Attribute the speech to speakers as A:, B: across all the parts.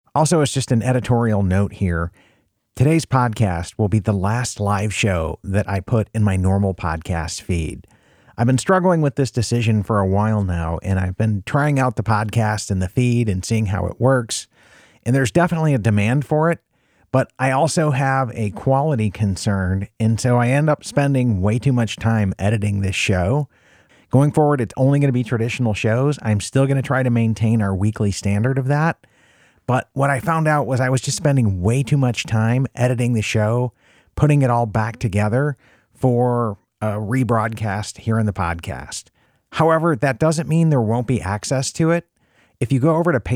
A: Also, it's just an editorial note here. Today's podcast will be the last live show that I put in my normal podcast feed. I've been struggling with this decision for a while now, and I've been trying out the podcast and the feed and seeing how it works. And there's definitely a demand for it, but I also have a quality concern. And so I end up spending way too much time editing this show. Going forward, it's only going to be traditional shows. I'm still going to try to maintain our weekly standard of that. But what I found out was I was just spending way too much time editing the show, putting it all back together for a rebroadcast here in the podcast. However, that doesn't mean there won't be access to it. If you go over to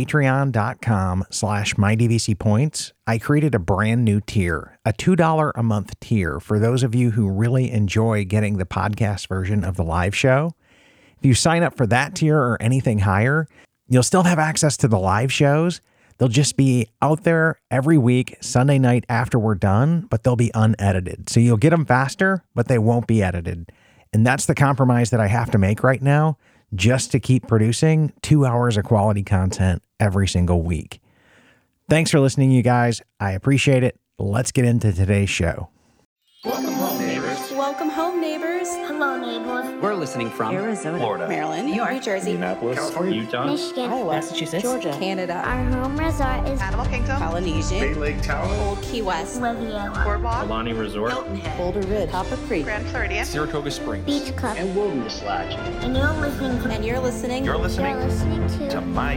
A: patreon.com/mydvcpoints, I created a brand new tier, a $2 a month tier for those of you who really enjoy getting the podcast version of the live show. If you sign up for that tier or anything higher, you'll still have access to the live shows. They'll just be out there every week, Sunday night after we're done, but they'll be unedited. So you'll get them faster, but they won't be edited. And that's the compromise that I have to make right now, just to keep producing 2 hours of quality content every single week. Thanks for listening, you guys. I appreciate it. Let's get into today's show.
B: Welcome home, neighbors.
C: Welcome home, neighbors.
D: Hello, neighbors.
B: We're listening from
E: Arizona,
B: Florida,
C: Maryland, New York, New Jersey,
F: Indianapolis,
B: California,
F: Utah,
D: Michigan,
E: Iowa, Massachusetts,
C: Georgia, Canada,
D: Our home resort is
G: Animal Kingdom,
C: Polynesia,
F: Bay Lake Tower,
C: Old Key West,
D: Riviera,
G: Boardwalk,
F: Alani Resort,
G: Hilton Head,
E: Boulder Ridge, Copper Creek,
G: Grand Floridian,
B: Saratoga Springs,
D: Beach Club,
B: and Wilderness Lodge.
D: and you're listening to
C: and you're listening
F: You're listening
D: to
F: to my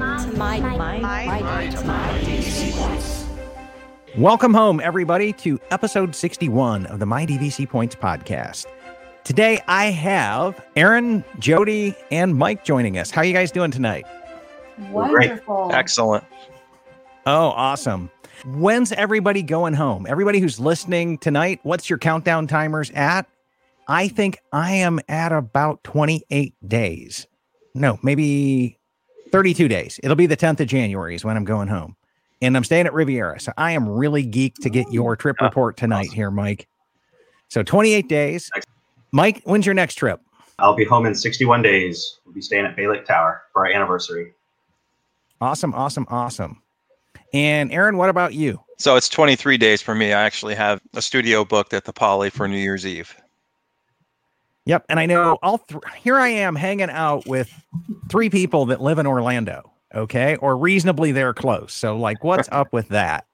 A: Welcome home, everybody, to episode 61 of the My DVC Points podcast. Today, I have Aaron, Jody, and Mike joining us. How are you guys doing tonight?
H: Wonderful.
F: Excellent.
A: Oh, awesome. When's everybody going home? Everybody who's listening tonight, what's your countdown timers at? I think I am at about 28 days. No, maybe 32 days. It'll be the 10th of January is when I'm going home. And I'm staying at Riviera. So I am really geeked to get your trip report tonight here, Mike. So 28 days. Mike, when's your next trip?
H: I'll be home in 61 days. We'll be staying at Bay Lake Tower for our anniversary.
A: Awesome, awesome, awesome. And Aaron, what about you?
I: So it's 23 days for me. I actually have a studio booked at the Poly for New Year's Eve.
A: Yep. And I know here I am hanging out with 3 people that live in Orlando. Okay. Or reasonably they're close. So like, what's up with that?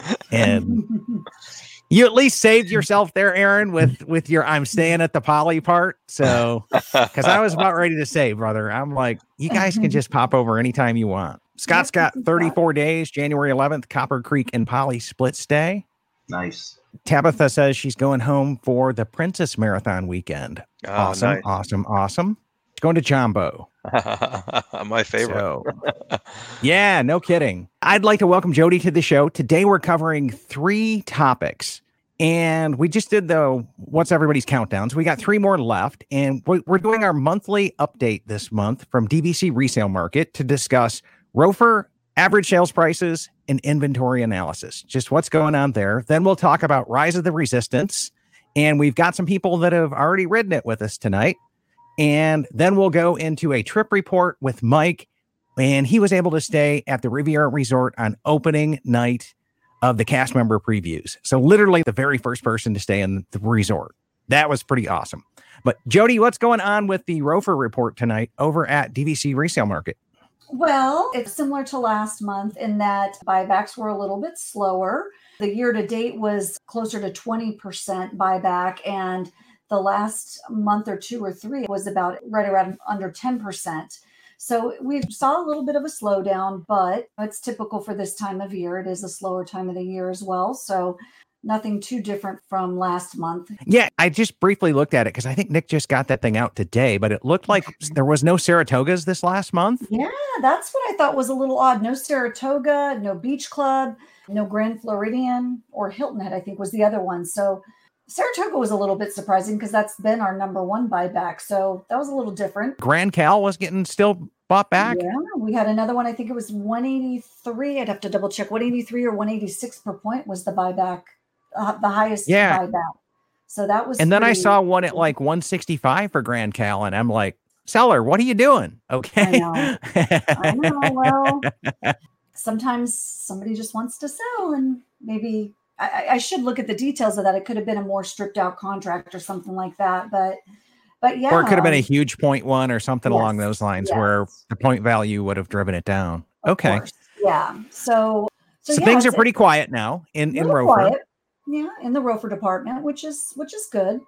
A: And you at least saved yourself there, Aaron, with your I'm staying at the Poly part. So, because I was about ready to say, brother, I'm like, you guys can just pop over anytime you want. Scott's got 34 days, January 11th, Copper Creek and Poly split stay.
H: Nice.
A: Tabitha says she's going home for the Princess Marathon weekend.
I: Oh,
A: awesome,
I: nice.
A: awesome, awesome. She's going to Jumbo.
I: My favorite.
A: So, yeah, no kidding. I'd like to welcome Jody to the show. Today we're covering 3 topics. And we just did the What's Everybody's Countdown. So we got 3 more left. And we're doing our monthly update this month from DVC Resale Market to discuss ROFR, average sales prices, and inventory analysis. Just what's going on there. Then we'll talk about Rise of the Resistance. And we've got some people that have already ridden it with us tonight. And then we'll go into a trip report with Mike. And he was able to stay at the Riviera Resort on opening night of the cast member previews. So literally the very first person to stay in the resort. That was pretty awesome. But Jody, what's going on with the ROFR report tonight over at DVC Resale Market?
E: Well, it's similar to last month in that buybacks were a little bit slower. The year to date was closer to 20% buyback, and the last month or 2 or 3 was about right around under 10%. So we saw a little bit of a slowdown, but it's typical for this time of year. It is a slower time of the year as well. So nothing too different from last month.
A: Yeah, I just briefly looked at it because I think Nick just got that thing out today, but it looked like there was no Saratogas this last month.
E: Yeah, that's what I thought was a little odd. No Saratoga, no Beach Club, no Grand Floridian, or Hilton Head, I think was the other one. So Saratoga was a little bit surprising because that's been our number 1 buyback. So that was a little different.
A: Grand Cal was getting still bought back.
E: Yeah, we had another one. I think it was 183. I'd have to double check. 183 or 186 per point was the buyback, the highest buyback. So that was.
A: And then I saw one at like 165 for Grand Cal, and I'm like, seller, what are you doing? Okay.
E: I know. Well, sometimes somebody just wants to sell, and maybe I should look at the details of that. It could have been a more stripped out contract or something like that. But yeah.
A: Or it could have been a huge point one or something along
E: Yes,
A: those lines
E: yes.
A: where the point value would have driven it down.
E: Of
A: Okay.
E: course. Yeah. So
A: So
E: yeah,
A: things are
E: it's
A: pretty quiet now in
E: a little
A: Rofer.
E: quiet. Yeah, in the Rofer department, which is good.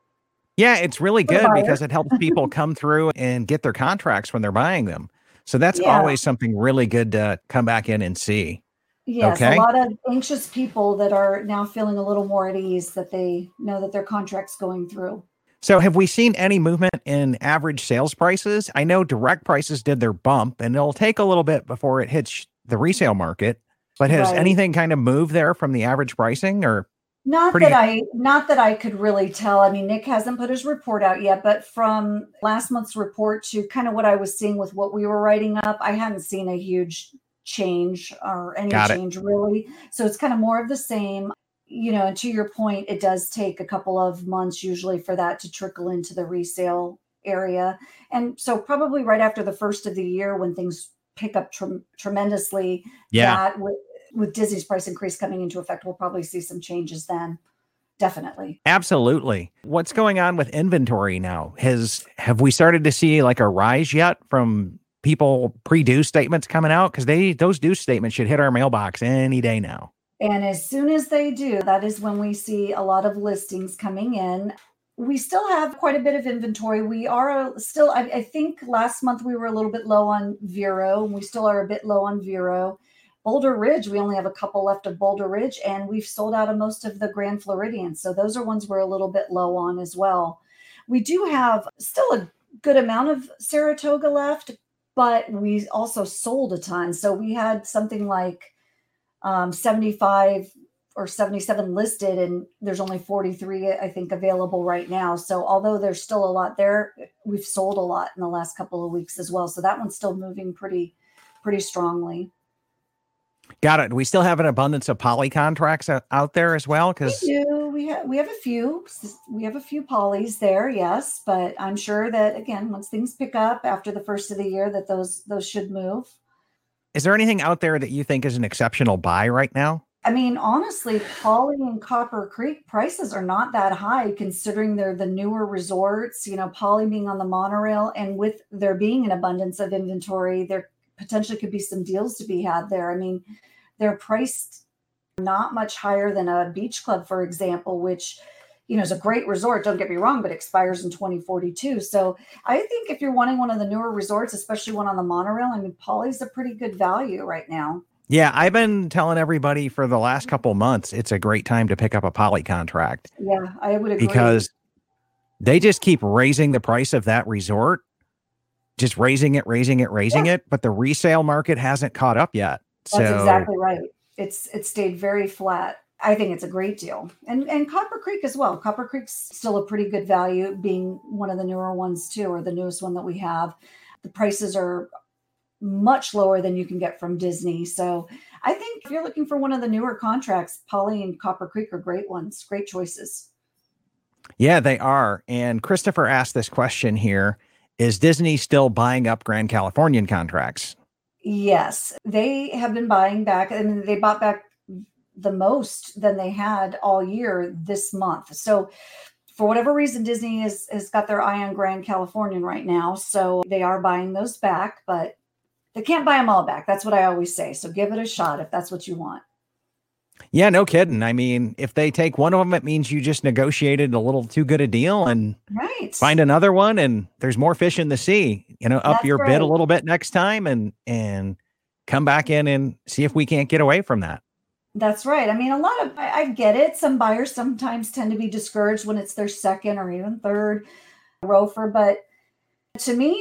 A: Yeah, it's really
E: For the
A: good
E: buyer.
A: because it helps people come through and get their contracts when they're buying them. So that's
E: Yeah.
A: always something really good to come back in and see.
E: Yes,
A: Okay.
E: a lot of anxious people that are now feeling a little more at ease that they know that their contract's going through.
A: So have we seen any movement in average sales prices? I know direct prices did their bump and it'll take a little bit before it hits the resale market, but has
E: Right.
A: anything kind of moved there from the average pricing or
E: Not
A: Pretty-
E: that I could really tell. I mean, Nick hasn't put his report out yet, but from last month's report to kind of what I was seeing with what we were writing up, I hadn't seen a huge change or any
A: Got it.
E: change really. So it's kind of more of the same. And to your point, it does take a couple of months usually for that to trickle into the resale area. And so probably right after the first of the year when things pick up tremendously,
A: yeah.
E: that with Disney's price increase coming into effect, we'll probably see some changes then. Definitely.
A: Absolutely. What's going on with inventory now? Have we started to see like a rise yet from people pre-due statements coming out? Because those due statements should hit our mailbox any day now.
E: And as soon as they do, that is when we see a lot of listings coming in. We still have quite a bit of inventory. We are still, I think last month we were a little bit low on Vero, and we still are a bit low on Vero. Boulder Ridge, we only have a couple left of Boulder Ridge, and we've sold out of most of the Grand Floridian. So those are ones we're a little bit low on as well. We do have still a good amount of Saratoga left, but we also sold a ton. So we had something like 75 or 77 listed, and there's only 43, I think, available right now. So although there's still a lot there, we've sold a lot in the last couple of weeks as well. So that one's still moving pretty strongly.
A: Got it. We still have an abundance of poly contracts out there as well.
E: We
A: Because
E: do. We have a few. We have a few polys there, yes. But I'm sure that again, once things pick up after the first of the year, that those should move.
A: is there anything out there that you think is an exceptional buy right now?
E: I mean, honestly, Poly and Copper Creek prices are not that high considering they're the newer resorts, Poly being on the monorail, and with there being an abundance of inventory, there potentially could be some deals to be had there. I mean, they're priced not much higher than a beach club, for example, which, is a great resort. Don't get me wrong, but expires in 2042. So I think if you're wanting one of the newer resorts, especially one on the monorail, I mean, Poly's a pretty good value right now.
A: Yeah, I've been telling everybody for the last couple of months, it's a great time to pick up a poly contract
E: Yeah, I would agree.
A: because they just keep raising the price of that resort, just raising it, but the resale market hasn't caught up yet.
E: That's
A: So
E: exactly right. It's stayed very flat. I think it's a great deal. And Copper Creek as well. Copper Creek's still a pretty good value, being one of the newer ones too, or the newest one that we have. The prices are much lower than you can get from Disney. So I think if you're looking for one of the newer contracts, Poly and Copper Creek are great ones, great choices.
A: yeah, they are. And Christopher asked this question here. Is Disney still buying up Grand Californian contracts?
E: Yes, they have been buying back. I mean, they bought back the most than they had all year this month. So for whatever reason, Disney has got their eye on Grand Californian right now. So they are buying those back, but they can't buy them all back. That's what I always say. So give it a shot if that's what you want.
A: Yeah, no kidding. I mean, if they take one of them, it means you just negotiated a little too good a deal and
E: Right.
A: find another one and there's more fish in the sea, up
E: That's
A: your bid
E: right.
A: a little bit next time and come back in and see if we can't get away from that.
E: That's right. I mean, I get it. Some buyers sometimes tend to be discouraged when it's their second or even third Rofer. But to me,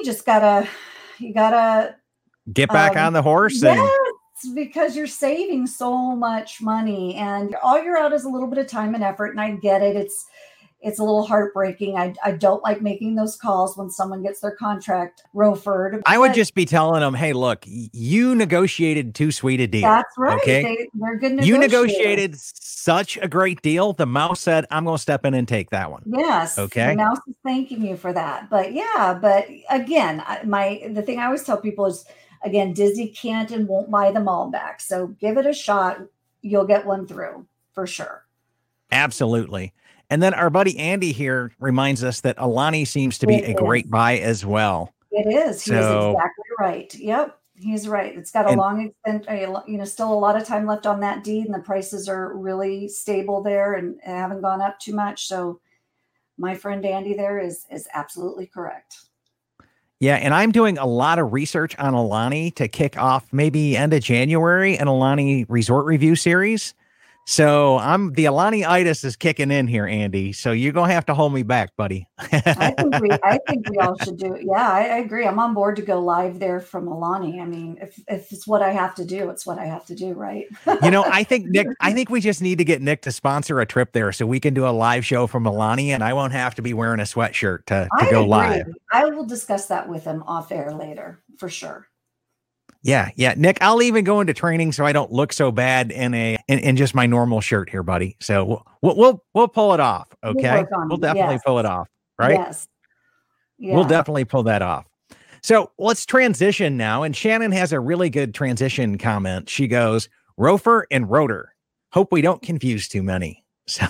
E: you gotta
A: Get back on the horse and
E: yes, because you're saving so much money and all you're out is a little bit of time and effort. And I get it. It's a little heartbreaking. I don't like making those calls when someone gets their contract rofered.
A: I would
E: but
A: just be telling them, hey, look, you negotiated too sweet a deal.
E: that's right.
A: Okay.
E: They're good negotiators.
A: You negotiated such a great deal. The mouse said, I'm going to step in and take that one.
E: Yes.
A: Okay.
E: The mouse is thanking you for that. But yeah, but again, the thing I always tell people is, Again, Disney can't and won't buy them all back. So give it a shot. You'll get one through for sure.
A: Absolutely. And then our buddy Andy here reminds us that Alani seems to be a great buy as well.
E: It is. He's exactly right. Yep. He's right. It's got a long extent, still a lot of time left on that deed, and the prices are really stable there and haven't gone up too much. So my friend Andy there is absolutely correct.
A: Yeah, and I'm doing a lot of research on Alani to kick off maybe end of January an Alani resort review series. So the Alani-itis is kicking in here, Andy. So you're going to have to hold me back, buddy.
E: I think we all should do it. Yeah, I agree. I'm on board to go live there from Alani. I mean, if it's what I have to do, it's what I have to do, right?
A: I think we just need to get Nick to sponsor a trip there so we can do a live show from Alani, and I won't have to be wearing a sweatshirt to go live.
E: I will discuss that with him off air later for sure.
A: Yeah. Nick, I'll even go into training so I don't look so bad in just my normal shirt here, buddy. So we'll pull it off. Okay. We'll definitely pull it off. Right.
E: Yes. Yeah.
A: We'll definitely pull that off. So let's transition now. And Shannon has a really good transition comment. She goes, Rofer and Rotor. Hope we don't confuse too many. So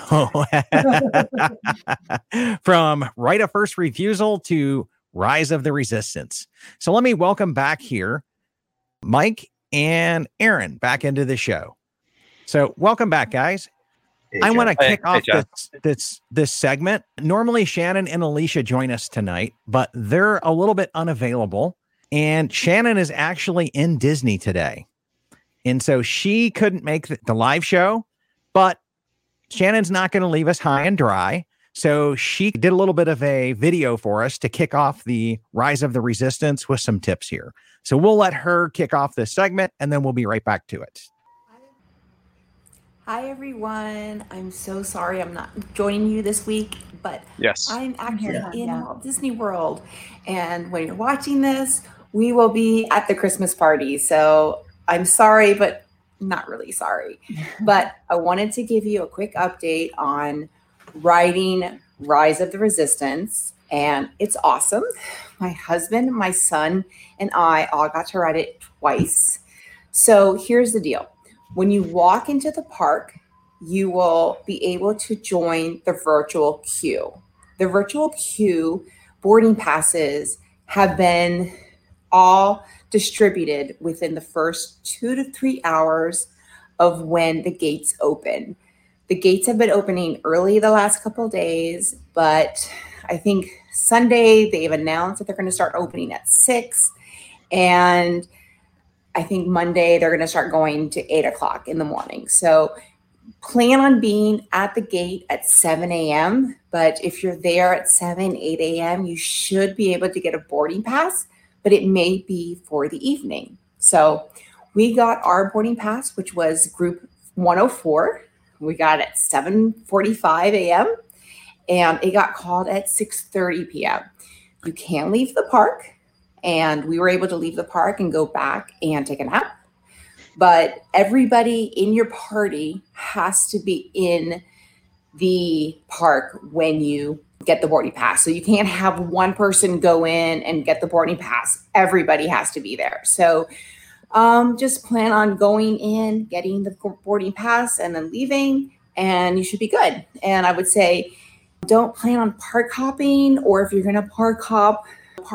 A: from right of first refusal to rise of the resistance. So let me welcome back here Mike and Aaron back into the show. So welcome back, guys.
H: Hey,
A: I want to kick off
I: John.
A: this segment. Normally Shannon and Alicia join us tonight, but they're a little bit unavailable. And Shannon is actually in Disney today. And so she couldn't make the live show, but Shannon's not going to leave us high and dry. So she did a little bit of a video for us to kick off the Rise of the Resistance with some tips here. So we'll let her kick off this segment and then we'll be right back to it.
F: Hi, everyone. I'm so sorry I'm not joining you this week, but
I: Yes.
F: I'm actually in Walt Disney World. And when you're watching this, we will be at the Christmas party. So I'm sorry, but not really sorry. But I wanted to give you a quick update on riding Rise of the Resistance. And it's awesome. My husband, my son, and I all got to ride it twice. So here's the deal. When you walk into the park, you will be able to join the virtual queue. The virtual queue boarding passes have been all distributed within the first 2 to 3 hours of when the gates open. The gates have been opening early the last couple of days, but I think Sunday they've announced that they're going to start opening at 6. And I think Monday they're going to start going to 8 o'clock in the morning. So plan on being at the gate at 7 a.m. But if you're there at 7, 8 a.m., you should be able to get a boarding pass, but it may be for the evening. So we got our boarding pass, which was group 104. We got it at 7:45 a.m. and it got called at 6:30 p.m. You can leave the park, and we were able to leave the park and go back and take a nap. But everybody in your party has to be in the park when you get the boarding pass. So you can't have one person go in and get the boarding pass. Everybody has to be there. So just plan on going in, getting the boarding pass, and then leaving, and you should be good. And I would say, don't plan on park hopping, or if you're going to park hop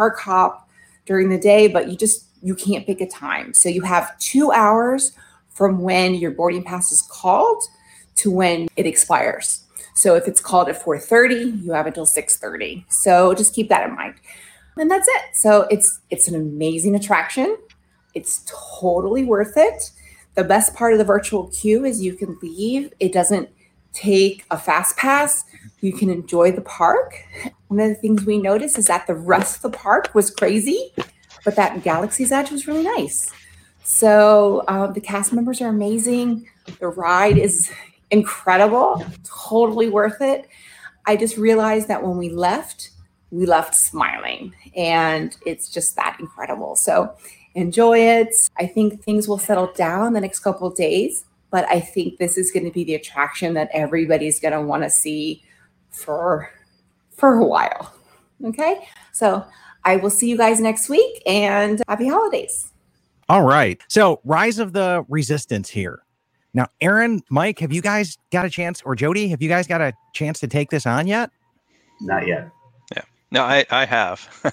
F: during the day, but you can't pick a time. So you have 2 hours from when your boarding pass is called to when it expires. So if it's called at 4:30, you have until 6:30. So just keep that in mind. And that's it. So it's an amazing attraction. It's totally worth it. The best part of the virtual queue is you can leave. It doesn't take a fast pass. You can enjoy the park. One of the things we noticed is that the rest of the park was crazy, but that Galaxy's Edge was really nice. So the cast members are amazing. The ride is incredible, totally worth it. I just realized that when we left smiling, and it's just that incredible. So enjoy it. I think things will settle down the next couple of days, but I think this is going to be the attraction that everybody's going to want to see for a while. Okay. So I will see you guys next week, and happy holidays.
A: All right. So Rise of the Resistance here. Now, Aaron, Mike, have you guys got a chance, or Jody, have you guys got a chance to take this on yet?
H: Not yet.
I: Yeah. No, I have.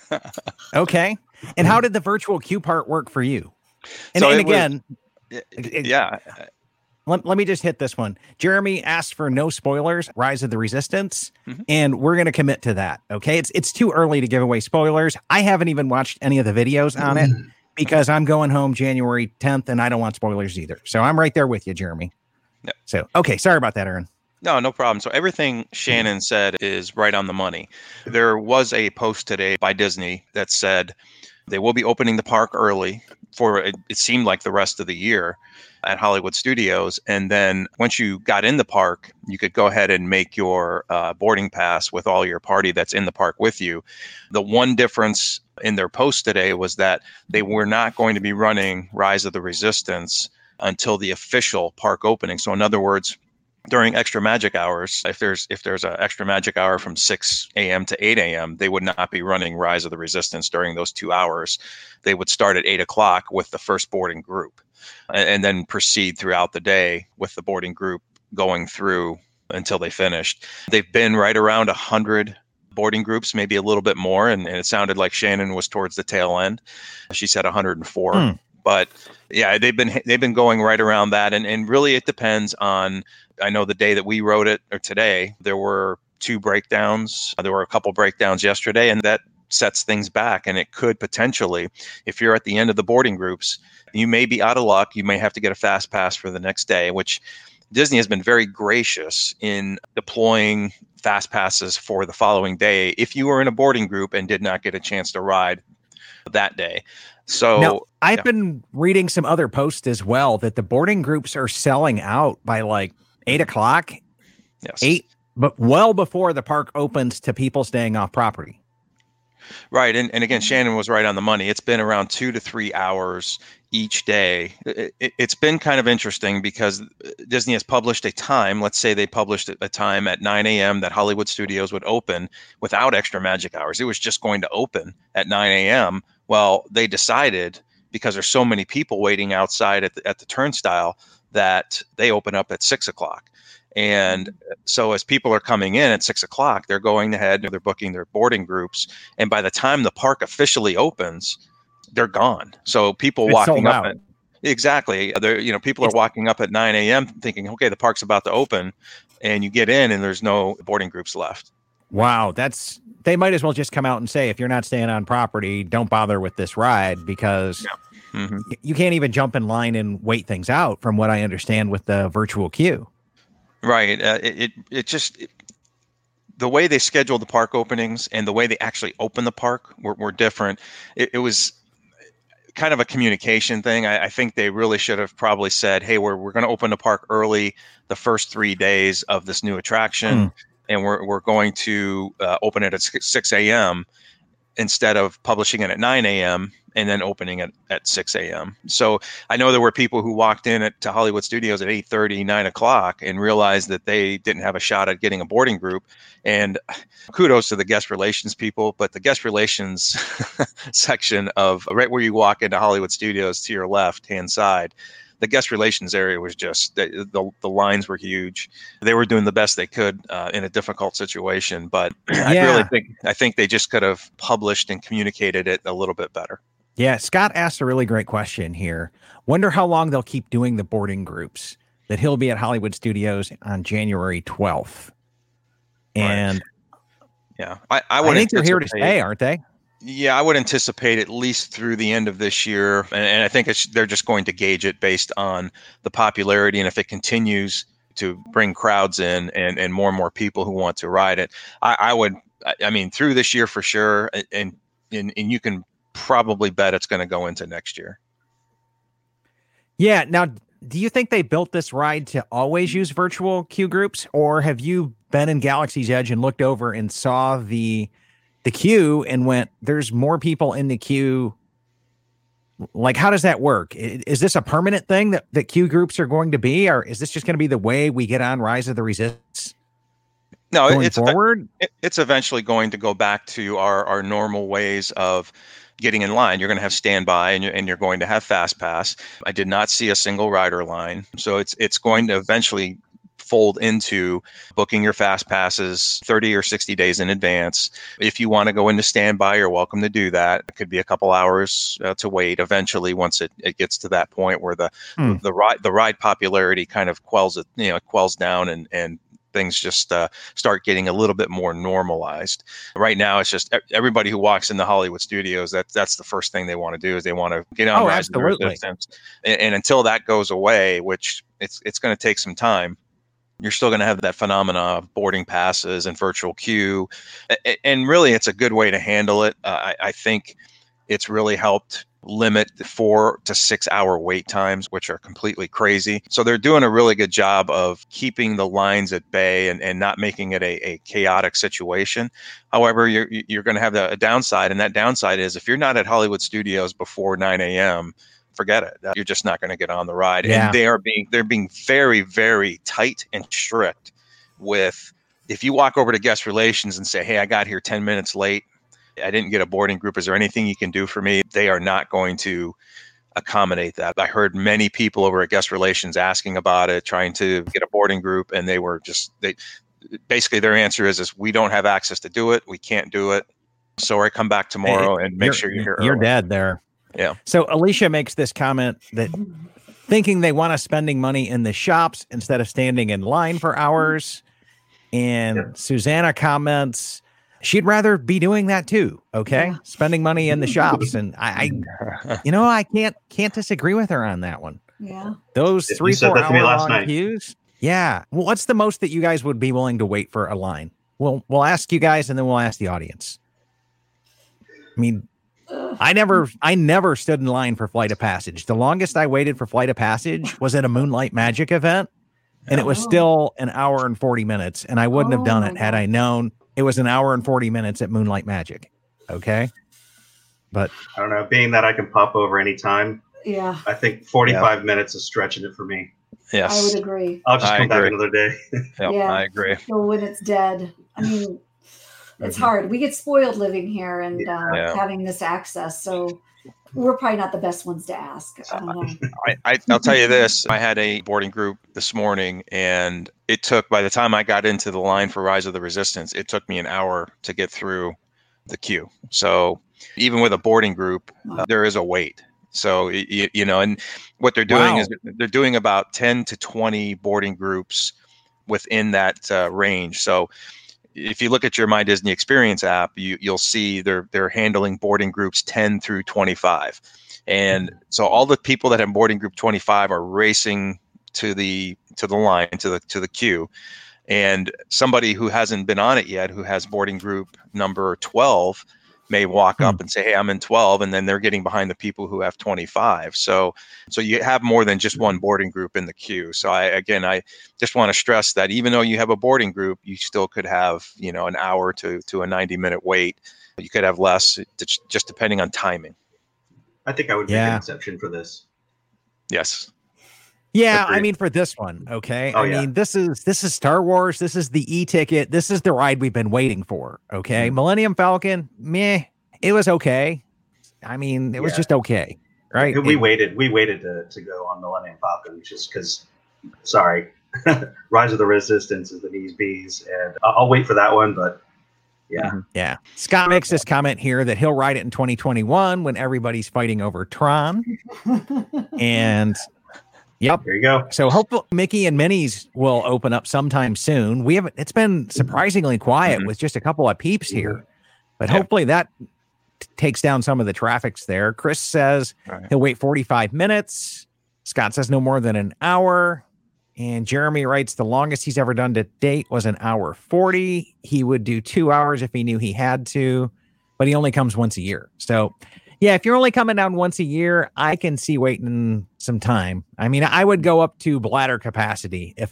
A: Okay. And how did the virtual queue part work for you? And,
I: So
A: and
I: it was-
A: again,
I: Yeah.
A: let me just hit this one. Jeremy asked for no spoilers, Rise of the Resistance, and we're going to commit to that. Okay. It's too early to give away spoilers. I haven't even watched any of the videos on it because I'm going home January 10th and I don't want spoilers either. So I'm right there with you, Jeremy.
I: Yeah.
A: So, okay. Sorry about that, Aaron.
I: No problem. So everything Shannon said is right on the money. There was a post today by Disney that said they will be opening the park early for it seemed like the rest of the year at Hollywood Studios. And then once you got in the park, you could go ahead and make your boarding pass with all your party that's in the park with you. The one difference in their post today was that they were not going to be running Rise of the Resistance until the official park opening. So in other words, during extra magic hours, if there's an extra magic hour from 6 a.m. to 8 a.m., they would not be running Rise of the Resistance during those 2 hours. They would start at 8 o'clock with the first boarding group and then proceed throughout the day with the boarding group going through until they finished. They've been right around 100 boarding groups, maybe a little bit more. And it sounded like Shannon was towards the tail end. She said 104. But yeah, they've been going right around that. And really it depends on, I know the day that we wrote it, or today, there were 2 breakdowns. There were a couple breakdowns yesterday, and that sets things back. And it could potentially, if you're at the end of the boarding groups, you may be out of luck. You may have to get a fast pass for the next day, which Disney has been very gracious in deploying fast passes for the following day if you were in a boarding group and did not get a chance to ride that day. So
A: now, I've been reading some other posts as well that the boarding groups are selling out by like 8 o'clock,
I: yes.
A: but well before the park opens to people staying off property.
I: Right. And again, Shannon was right on the money. It's been around 2 to 3 hours each day. It's been kind of interesting because Disney has published a time. Let's say they published a time at 9 a.m. that Hollywood Studios would open without extra magic hours. It was just going to open at 9 a.m. Well, they decided, because there's so many people waiting outside at the turnstile, that they open up at 6 o'clock. And so as people are coming in at 6 o'clock, they're going ahead and they're booking their boarding groups. And by the time the park officially opens, they're gone. So people walking up at, exactly. People are walking up at 9 a.m. thinking, okay, the park's about to open, and you get in and there's no boarding groups left.
A: Wow. They might as well just come out and say, if you're not staying on property, don't bother with this ride, because you can't even jump in line and wait things out, from what I understand with the virtual queue.
I: Right. The way they scheduled the park openings and the way they actually opened the park were different. It was kind of a communication thing. I think they really should have probably said, hey, we're going to open the park early the first 3 days of this new attraction, and we're going to open it at 6 a.m. instead of publishing it at 9 a.m. and then opening it at 6 a.m. So I know there were people who walked in to Hollywood Studios at 8:30, 9 o'clock and realized that they didn't have a shot at getting a boarding group. And kudos to the guest relations people, but the guest relations section of right where you walk into Hollywood Studios to your left-hand side, the guest relations area was just, the lines were huge. They were doing the best they could in a difficult situation, but I think they just could have published and communicated it a little bit better.
A: Yeah, Scott asked a really great question here. Wonder how long they'll keep doing the boarding groups, that he'll be at Hollywood Studios on January 12th. And
I: yeah, I think
A: they're here to stay, aren't they?
I: Yeah, I would anticipate at least through the end of this year. And I think they're just going to gauge it based on the popularity. And if it continues to bring crowds in and more people who want to ride it, I mean, through this year for sure. And you can probably bet it's going to go into next year.
A: Yeah. Now, do you think they built this ride to always use virtual queue groups, or have you been in Galaxy's Edge and looked over and saw the queue and went, there's more people in the queue? Like, how does that work? Is this a permanent thing that queue groups are going to be, or is this just going to be the way we get on Rise of the Resistance?
I: No,
A: it's forward.
I: It's eventually going to go back to our normal ways of getting in line. You're going to have standby and you're going to have fast pass. I did not see a single rider line. So it's going to eventually fold into booking your fast passes 30 or 60 days in advance. If you want to go into standby, you're welcome to do that. It could be a couple hours to wait eventually once it gets to that point where the ride popularity kind of quells down and things just start getting a little bit more normalized. Right now, it's just everybody who walks in the Hollywood Studios, that's the first thing they want to do is they want to get on Rise of the Resistance. And until that goes away, which it's going to take some time, you're still going to have that phenomena of boarding passes and virtual queue. And really, it's a good way to handle it. I think it's really helped limit the 4 to 6 hour wait times, which are completely crazy. So they're doing a really good job of keeping the lines at bay and not making it a chaotic situation. However, you're going to have a downside, and that downside is if you're not at Hollywood Studios before 9 a.m., forget it. You're just not going to get on the ride. Yeah. And they're being very, very tight and strict with, if you walk over to guest relations and say, hey, I got here 10 minutes late, I didn't get a boarding group, is there anything you can do for me? They are not going to accommodate that. I heard many people over at guest relations asking about it, trying to get a boarding group, and basically their answer is we don't have access to do it. We can't do it. So I come back tomorrow and make sure you're here early.
A: You're dead there.
I: Yeah.
A: So Alicia makes this comment that thinking they want us spending money in the shops instead of standing in line for hours. And Susanna comments, she'd rather be doing that too. Okay. Yeah. Spending money in the shops. And I can't disagree with her on that one.
E: Yeah.
A: Those 3-4 hour long queues. Yeah. Well, what's the most that you guys would be willing to wait for a line? We'll ask you guys and then we'll ask the audience. I mean, I never stood in line for Flight of Passage. The longest I waited for Flight of Passage was at a Moonlight Magic event, and it was still an hour and 40 minutes, and I wouldn't have done it had I known it was an hour and 40 minutes at Moonlight Magic. Okay? But
H: I don't know, being that I can pop over anytime,
E: yeah,
H: I think 45 minutes is stretching it for me.
I: Yes.
E: I would agree.
H: I'll just come back another day.
I: Yep,
E: yeah,
I: I agree.
E: So when it's dead, I mean, it's hard. We get spoiled living here and having this access. So we're probably not the best ones to ask.
I: I'll tell you this. I had a boarding group this morning, and it took, by the time I got into the line for Rise of the Resistance, it took me an hour to get through the queue. So even with a boarding group, there is a wait. So, and what they're doing is they're doing about 10 to 20 boarding groups within that range. So if you look at your My Disney Experience app, you'll see they're handling boarding groups 10 through 25. And so all the people that have boarding group 25 are racing to the line, to the queue. And somebody who hasn't been on it yet, who has boarding group number 12, may walk up and say, hey, I'm in 12, and then they're getting behind the people who have 25. So you have more than just one boarding group in the queue. So I just want to stress that even though you have a boarding group, you still could have, an hour to a 90-minute wait. You could have less, just depending on timing.
H: I think I would make an exception for this.
I: Yes.
A: Yeah,
H: Agreed.
A: I mean, for this one, okay.
H: Oh,
A: I mean, this is Star Wars. This is the e-ticket. This is the ride we've been waiting for. Okay, Millennium Falcon, meh, it was okay. I mean, it was just okay, right?
H: We waited to go on Millennium Falcon just because. Sorry, Rise of the Resistance is the knees bees, and I'll wait for that one. But
A: yeah. Scott makes this comment here that he'll ride it in 2021 when everybody's fighting over Tron, and. Yep.
H: There you go.
A: So hopefully Mickey and Minnie's will open up sometime soon. It's been surprisingly quiet with just a couple of peeps here, but hopefully that takes down some of the traffics there. Chris says he'll wait 45 minutes. Scott says no more than an hour. And Jeremy writes the longest he's ever done to date was an hour 40. He would do 2 hours if he knew he had to, but he only comes once a year. So yeah, if you're only coming down once a year, I can see waiting some time. I mean, I would go up to bladder capacity if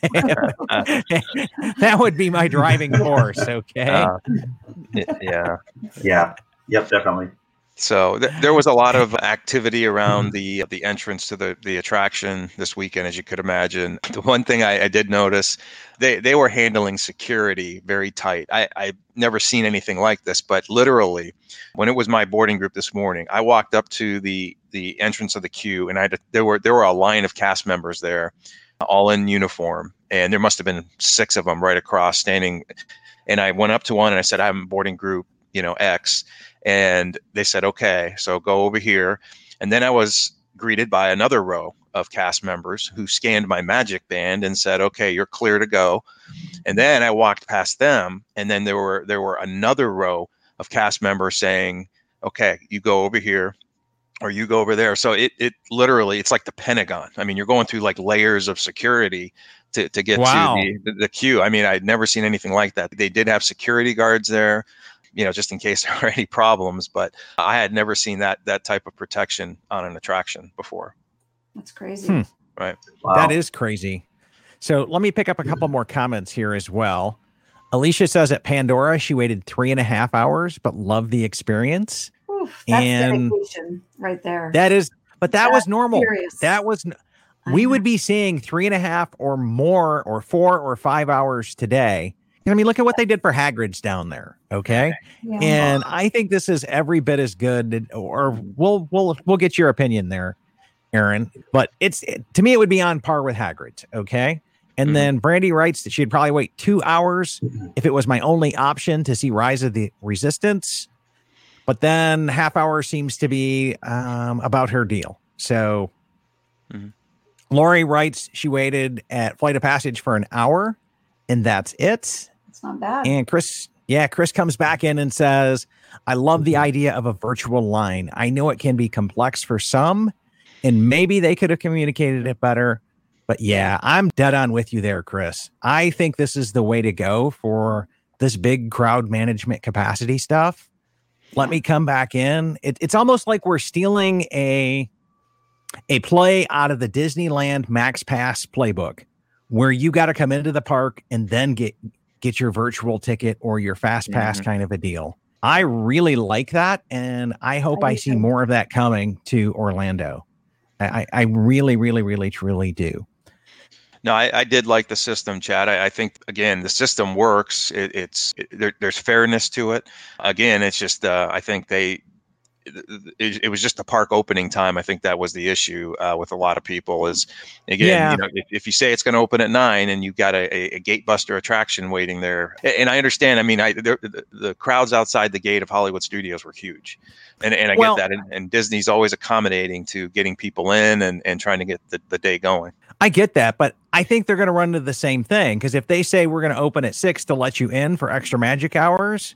A: that would be my driving force. Okay.
H: Yep, definitely.
I: So there was a lot of activity around the entrance to the attraction this weekend, as you could imagine. The one thing I did notice, they were handling security very tight. I've never seen anything like this, but literally, when it was my boarding group this morning, I walked up to the entrance of the queue, and there were a line of cast members there, all in uniform, and there must have been 6 of them right across standing. And I went up to one and I said, "I'm boarding group, X." And they said, "Okay, so go over here." And then I was greeted by another row of cast members who scanned my magic band and said, "Okay, you're clear to go." And then I walked past them, and then there were another row of cast members saying, "Okay, you go over here, or you go over there." So it literally, it's like the Pentagon. I mean, you're going through like layers of security to get to the queue. I mean, I'd never seen anything like that. They did have security guards there, just in case there were any problems, but I had never seen that type of protection on an attraction before.
E: That's crazy.
I: Right.
H: Wow.
A: That is crazy. So let me pick up a couple more comments here as well. Alicia says at Pandora, she waited 3.5 hours, but loved the experience.
E: Oof, that's
A: And
E: dedication right there.
A: That was
E: That's
A: normal.
E: serious.
A: We would be seeing 3.5 or more, or 4 or 5 hours today. I mean, look at what they did for Hagrid's down there. Okay.
E: Yeah.
A: And I think this is every bit as good, or we'll get your opinion there, Aaron, but to me, it would be on par with Hagrid's. Okay. And then Brandy writes that she'd probably wait 2 hours if it was my only option to see Rise of the Resistance. But then half hour seems to be about her deal. So Lori writes she waited at Flight of Passage for an hour, and that's it.
E: It's not bad.
A: And Chris comes back in and says, "I love the idea of a virtual line. I know it can be complex for some, and maybe they could have communicated it better. But yeah, I'm dead on with you there, Chris. I think this is the way to go for this big crowd management capacity stuff. Let me come back in. It's almost like we're stealing a play out of the Disneyland Max Pass playbook, where you got to come into the park and then get your virtual ticket or your fast pass kind of a deal. I really like that, and I hope I see more of that coming to Orlando. I really, really, really, truly do.
I: No, I did like the system, Chad. I think, again, the system works. There's fairness to it. Again, it's just I think it was just the park opening time. I think that was the issue with a lot of people is, again, if you say it's going to open at 9 and you've got a gatebuster attraction waiting there. And I understand, I mean, the crowds outside the gate of Hollywood Studios were huge. And I get that. And Disney's always accommodating to getting people in and trying to get the day going.
A: I get that, but I think they're going to run into the same thing, because if they say we're going to open at 6 to let you in for extra magic hours,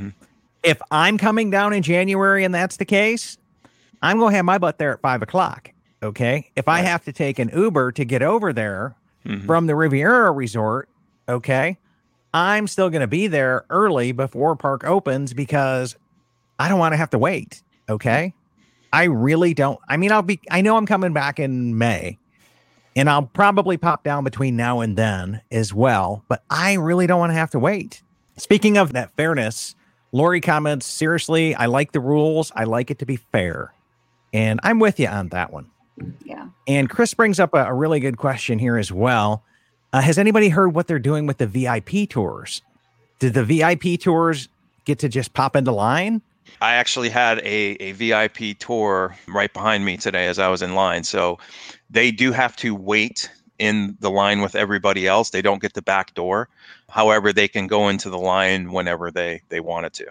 A: if I'm coming down in January and that's the case, I'm going to have my butt there at 5 o'clock. Okay. If I have to take an Uber to get over there from the Riviera Resort, okay, I'm still going to be there early before park opens because I don't want to have to wait. Okay. I really don't. I mean, I know I'm coming back in May, and I'll probably pop down between now and then as well, but I really don't want to have to wait. Speaking of that fairness, Lori comments, seriously, I like the rules. I like it to be fair. And I'm with you on that one.
E: Yeah.
A: And Chris brings up a really good question here as well. Has anybody heard what they're doing with the VIP tours? Did the VIP tours get to just pop into line?
I: I actually had a VIP tour right behind me today as I was in line. So they do have to wait in the line with everybody else. They don't get the back door. However, they can go into the line whenever they wanted to.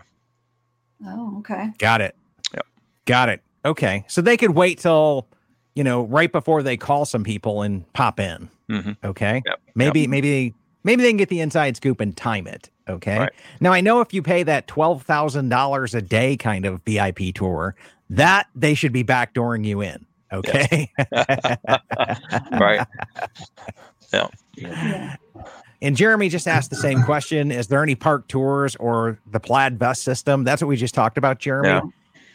E: Oh, okay.
A: Got it.
I: Yep.
A: Got it. Okay. So they could wait till, right before they call some people and pop in. Okay.
I: Yep.
A: Maybe they can get the inside scoop and time it. Okay.
I: Right.
A: Now I know if you pay that $12,000 a day kind of VIP tour, that they should be backdooring you in. Okay.
I: Yes. Right. Yeah.
E: Yeah.
A: And Jeremy just asked the same question. Is there any park tours or the plaid vest system? That's what we just talked about, Jeremy.
I: Yeah.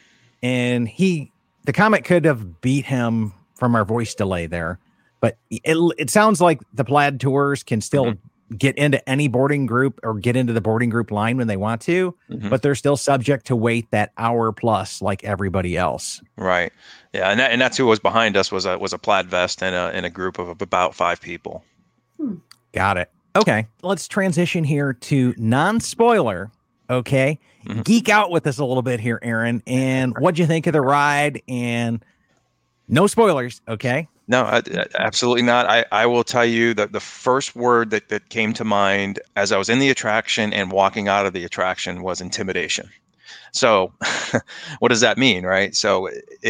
A: And the comment could have beat him from our voice delay there, but it sounds like the plaid tours can still get into any boarding group or get into the boarding group line when they want to, but they're still subject to wait that hour plus like everybody else.
I: Right. Yeah, and that's who was behind us was a plaid vest and in a group of about 5 people.
A: Got it. Okay, let's transition here to non-spoiler. Okay, geek out with us a little bit here, Aaron. And what'd you think of the ride? And no spoilers. Okay.
I: No, absolutely not. I will tell you that the first word that came to mind as I was in the attraction and walking out of the attraction was intimidation. So what does that mean, right? So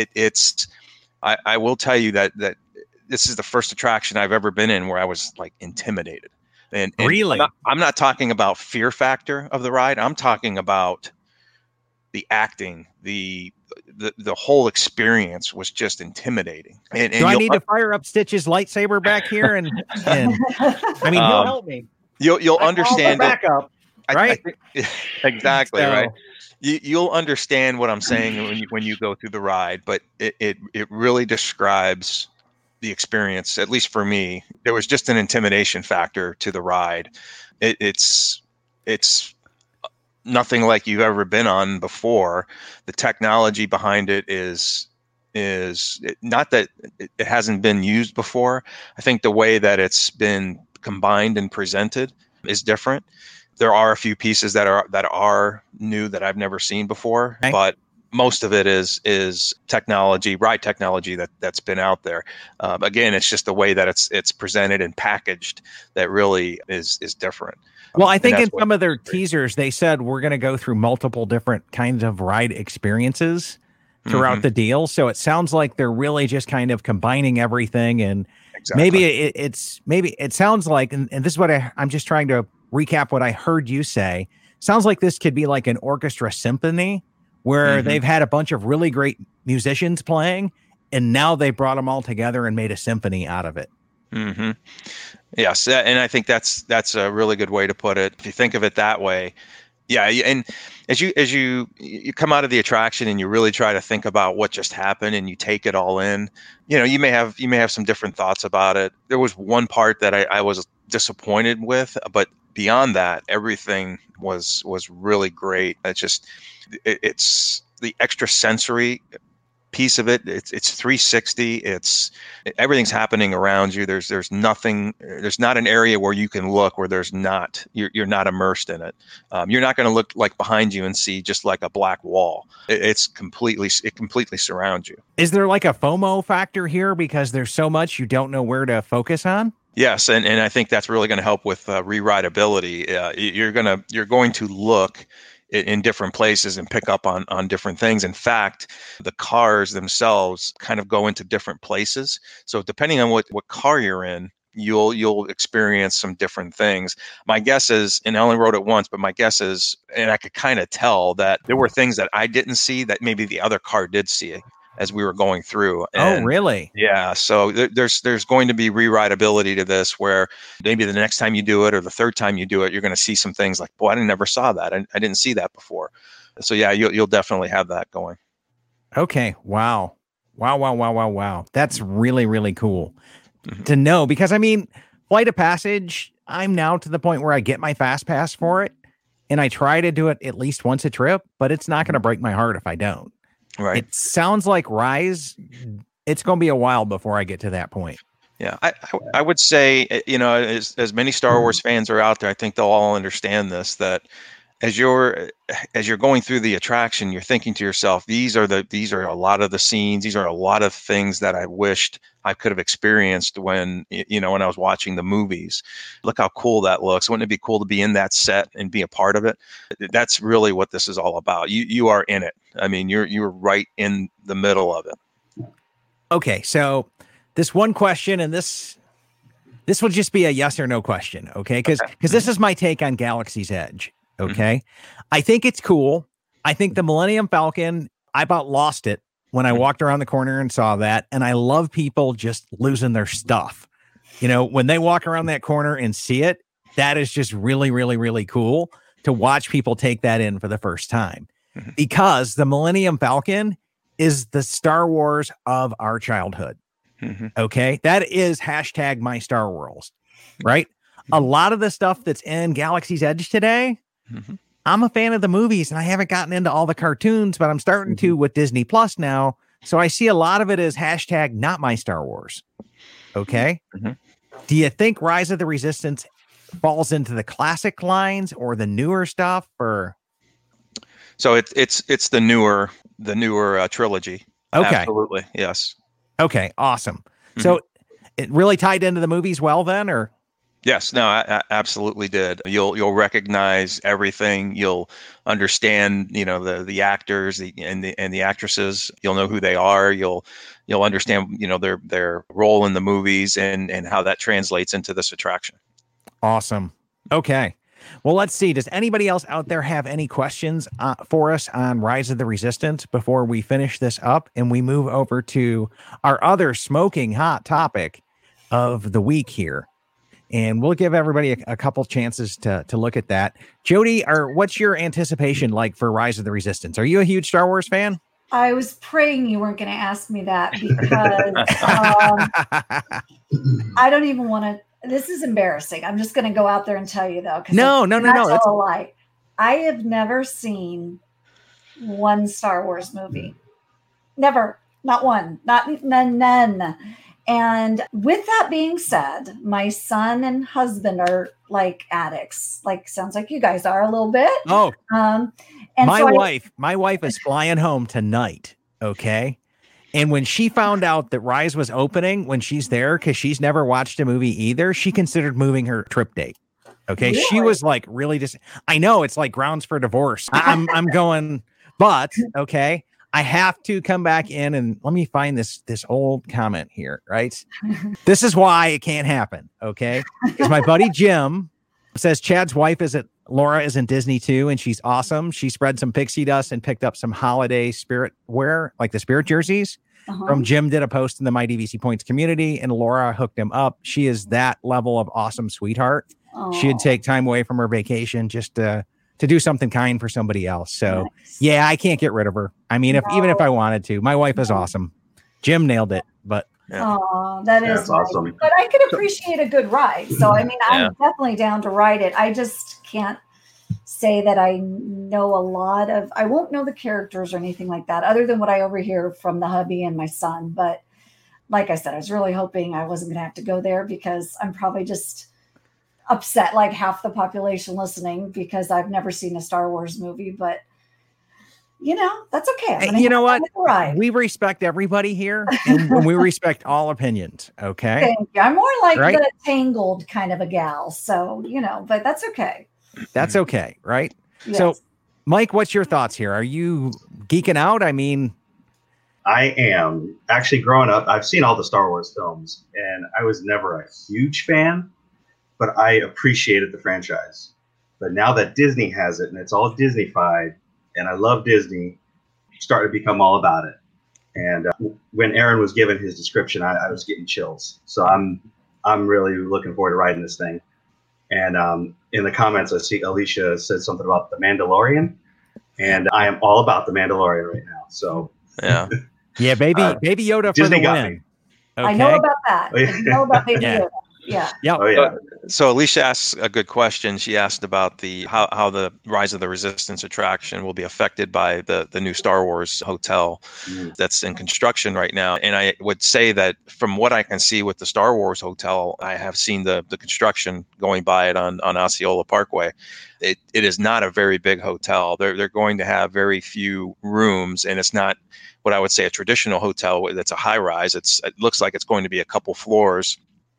I: I will tell you that this is the first attraction I've ever been in where I was like intimidated. And
A: really?
I: I'm not talking about fear factor of the ride. I'm talking about the acting, the whole experience was just intimidating. And
A: do I need to fire up Stitch's lightsaber back here? And I mean, he'll help me.
I: You'll understand
A: back up, right?
I: Exactly. So, right. You'll understand what I'm saying when you go through the ride, but it really describes the experience. At least for me, there was just an intimidation factor to the ride. It's nothing like you've ever been on before. The technology behind it is not that it hasn't been used before. I think the way that it's been combined and presented is different. There are a few pieces that are new that I've never seen before, okay. But most of it is technology, ride technology that's been out there. Again, it's just the way that it's presented and packaged that really is different.
A: Well, I think in some of their teasers, they said we're going to go through multiple different kinds of ride experiences throughout the deal. So it sounds like they're really just kind of combining everything. And maybe it sounds like, and this is what I'm just trying to recap what I heard you say. Sounds like this could be like an orchestra symphony where they've had a bunch of really great musicians playing, and now they brought them all together and made a symphony out of it. Yes,
I: and I think that's a really good way to put it. If you think of it that way, yeah. And as you come out of the attraction and you really try to think about what just happened and you take it all in, you may have some different thoughts about it. There was one part that I was disappointed with, but beyond that, everything was really great. It's the extra sensory piece of it. It's 360. Everything's happening around you. There's nothing. There's not an area where you can look where you're not immersed in it. You're not going to look like behind you and see just like a black wall. It completely surrounds you.
A: Is there like a FOMO factor here because there's so much you don't know where to focus on?
I: Yes, and I think that's really going to help with re-rideability. You're going to look in different places and pick up on different things. In fact, the cars themselves kind of go into different places. So depending on what car you're in, you'll experience some different things. My guess is, and I only rode it once, but my guess is, and I could kind of tell that there were things that I didn't see that maybe the other car did see as we were going through. And,
A: oh, really?
I: Yeah. So there's going to be re-rideability to this where maybe the next time you do it or the third time you do it, you're going to see some things like, boy, I never saw that. I didn't see that before. So yeah, you'll definitely have that going.
A: Okay. Wow. That's really, really cool to know, because I mean, Flight of Passage, I'm now to the point where I get my fast pass for it and I try to do it at least once a trip, but it's not going to break my heart if I don't.
I: Right.
A: It sounds like Rise, it's going to be a while before I get to that point.
I: Yeah, I would say, as many Star Wars fans are out there, I think they'll all understand this, that as you're going through the attraction, you're thinking to yourself, these are a lot of the scenes, these are a lot of things that I wished I could have experienced when I was watching the movies. Look how cool that looks. Wouldn't it be cool to be in that set and be a part of it? That's really what this is all about. You are in it. I mean, you're right in the middle of it.
A: Okay, so this one question, and this will just be a yes or no question, okay? Because this is my take on Galaxy's Edge. Okay. I think it's cool. I think the Millennium Falcon, I about lost it when I walked around the corner and saw that. And I love people just losing their stuff. When they walk around that corner and see it, that is just really, really, really cool to watch people take that in for the first time, because the Millennium Falcon is the Star Wars of our childhood. Okay. That is #my Star Wars, right? a lot of the stuff that's in Galaxy's Edge today, I'm a fan of the movies and I haven't gotten into all the cartoons, but I'm starting to with Disney Plus now. So I see a lot of it as hashtag not my Star Wars. Okay. Do you think Rise of the Resistance falls into the classic lines or the newer stuff, or?
I: So it's the newer trilogy.
A: Okay.
I: Absolutely. Yes.
A: Okay. Awesome. So it really tied into the movies well then, or?
I: Yes, no, I absolutely did. You'll recognize everything. You'll understand, the actors and the actresses. You'll know who they are. You'll understand, their role in the movies and how that translates into this attraction.
A: Awesome. Okay. Well, let's see. Does anybody else out there have any questions for us on Rise of the Resistance before we finish this up and we move over to our other smoking hot topic of the week here? And we'll give everybody a couple chances to look at that. Jody, what's your anticipation like for Rise of the Resistance? Are you a huge Star Wars fan?
E: I was praying you weren't going to ask me that because I don't even want to. This is embarrassing. I'm just going to go out there and tell you though.
A: No.
E: That's a lie. I have never seen one Star Wars movie. Never. Not one. None. And with that being said, my son and husband are like addicts. Like, sounds like you guys are a little bit.
A: Oh,
E: and
A: my wife is flying home tonight. Okay. And when she found out that Rise was opening, when she's there, because she's never watched a movie either, she considered moving her trip date. Okay.
E: Really?
A: She was like, really I know it's like grounds for divorce. I'm going, but okay. I have to come back in and let me find this old comment here, right? This is why it can't happen, okay? Because my buddy Jim says Chad's wife Laura is in Disney too, and she's awesome. She spread some pixie dust and picked up some holiday spirit wear, like the spirit jerseys. From Jim did a post in the My DVC Points community, and Laura hooked him up. She is that level of awesome sweetheart. She'd take time away from her vacation just to do something kind for somebody else. So yeah, I can't get rid of her. I mean, even if I wanted to, my wife is awesome. Jim nailed it, but
E: that is
H: That's awesome.
E: But I could appreciate a good ride. So I mean, I'm definitely down to ride it. I just can't say that I know a lot of. I won't know the characters or anything like that, other than what I overhear from the hubby and my son. But like I said, I was really hoping I wasn't going to have to go there because I'm probably just upset like half the population listening because I've never seen a Star Wars movie, but that's okay.
A: You know what? We respect everybody here and we respect all opinions. Okay.
E: Thank you. I'm more like the Tangled kind of a gal. So, but that's okay.
A: That's okay. Right.
E: Yes.
A: So Mike, what's your thoughts here? Are you geeking out? I mean,
H: I am. Actually, growing up, I've seen all the Star Wars films and I was never a huge fan, but I appreciated the franchise. But now that Disney has it and it's all Disney-fied, and I love Disney, started to become all about it. And when Aaron was given his description, I was getting chills. So I'm really looking forward to riding this thing. And in the comments, I see Alicia said something about the Mandalorian, and I am all about the Mandalorian right now. So
I: yeah,
A: baby Yoda for the win. Okay.
E: I know about that. I know about Baby Yoda. Yeah.
A: Yep.
H: Oh yeah.
I: So Alicia asks a good question. She asked about how the Rise of the Resistance attraction will be affected by the new Star Wars hotel that's in construction right now. And I would say that from what I can see with the Star Wars hotel, I have seen the construction going by it on Osceola Parkway. It is not a very big hotel. They're going to have very few rooms, and it's not what I would say a traditional hotel that's a high rise. It looks like it's going to be a couple floors.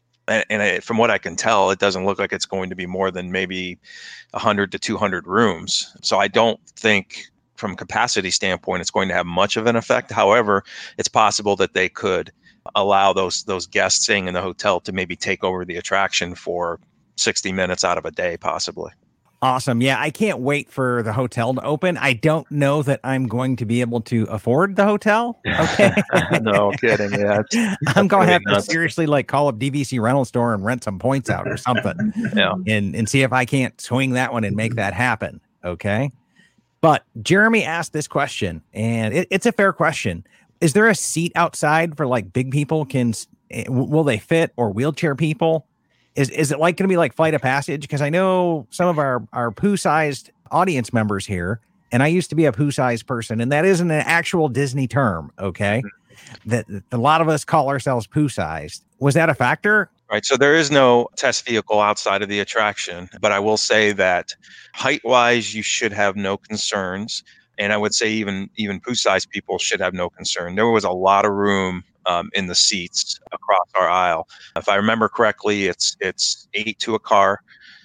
I: And from what I can tell, it doesn't look like it's going to be more than maybe 100 to 200 rooms. So I don't think from a capacity standpoint, it's going to have much of an effect. However, it's possible that they could allow those guests staying in the hotel to maybe take over the attraction for 60 minutes out of a day, possibly.
A: Awesome. Yeah, I can't wait for the hotel to open. I don't know that I'm going to be able to afford the hotel. Okay.
I: No kidding. Yeah.
A: I'm going to have to seriously call up DVC rental store and rent some points out or something.
I: Yeah.
A: And see if I can't swing that one and make that happen. Okay. But Jeremy asked this question, and it's a fair question. Is there a seat outside for big people? Will they fit, or wheelchair people? Is it like going to be like Flight of Passage? Because I know some of our poo-sized audience members here, and I used to be a poo-sized person, and that isn't an actual Disney term, okay? That a lot of us call ourselves poo-sized. Was that a factor?
I: Right. So there is no test vehicle outside of the attraction, but I will say that height-wise, you should have no concerns. And I would say even poo-sized people should have no concern. There was a lot of room in the seats across our aisle. If I remember correctly, it's 8 to a car,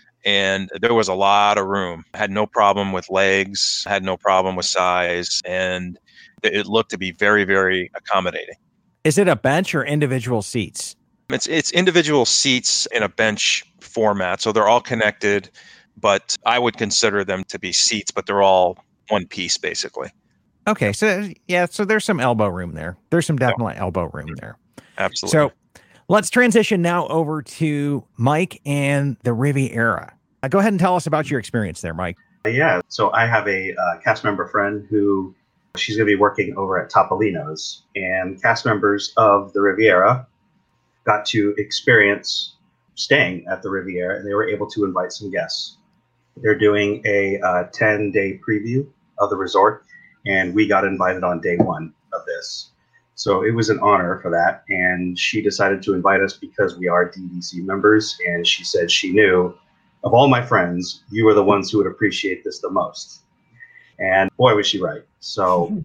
I: and there was a lot of room. I had no problem with legs, had no problem with size, and it looked to be very, very accommodating.
A: Is it a bench or individual seats?
I: It's individual seats in a bench format, so they're all connected, but I would consider them to be seats, but they're all one piece basically.
A: Okay, so yeah, so there's some elbow room there. There's some definite elbow room there.
I: Absolutely.
A: So let's transition now over to Mike and the Riviera. Go ahead and tell us about your experience there, Mike.
H: Yeah, so I have a cast member friend who she's going to be working over at Topolino's, and cast members of the Riviera got to experience staying at the Riviera, and they were able to invite some guests. They're doing a 10-day preview of the resort, and we got invited on day one of this. So it was an honor for that, and she decided to invite us because we are DVC members, and she said she knew, of all my friends, you were the ones who would appreciate this the most. And boy, was she right. So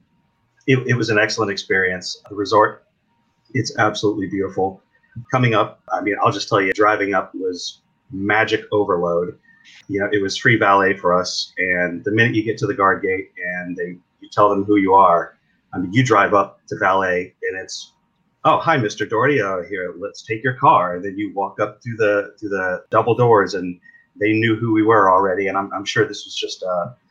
H: it was an excellent experience. The resort, it's absolutely beautiful. Coming up, I mean, I'll just tell you, driving up was magic overload. You know, it was free valet for us. And the minute you get to the guard gate and you tell them who you are, I mean, you drive up to valet and it's, oh, hi, Mr. Doherty. Here, let's take your car. And then you walk up through the double doors, and they knew who we were already. And I'm sure this was just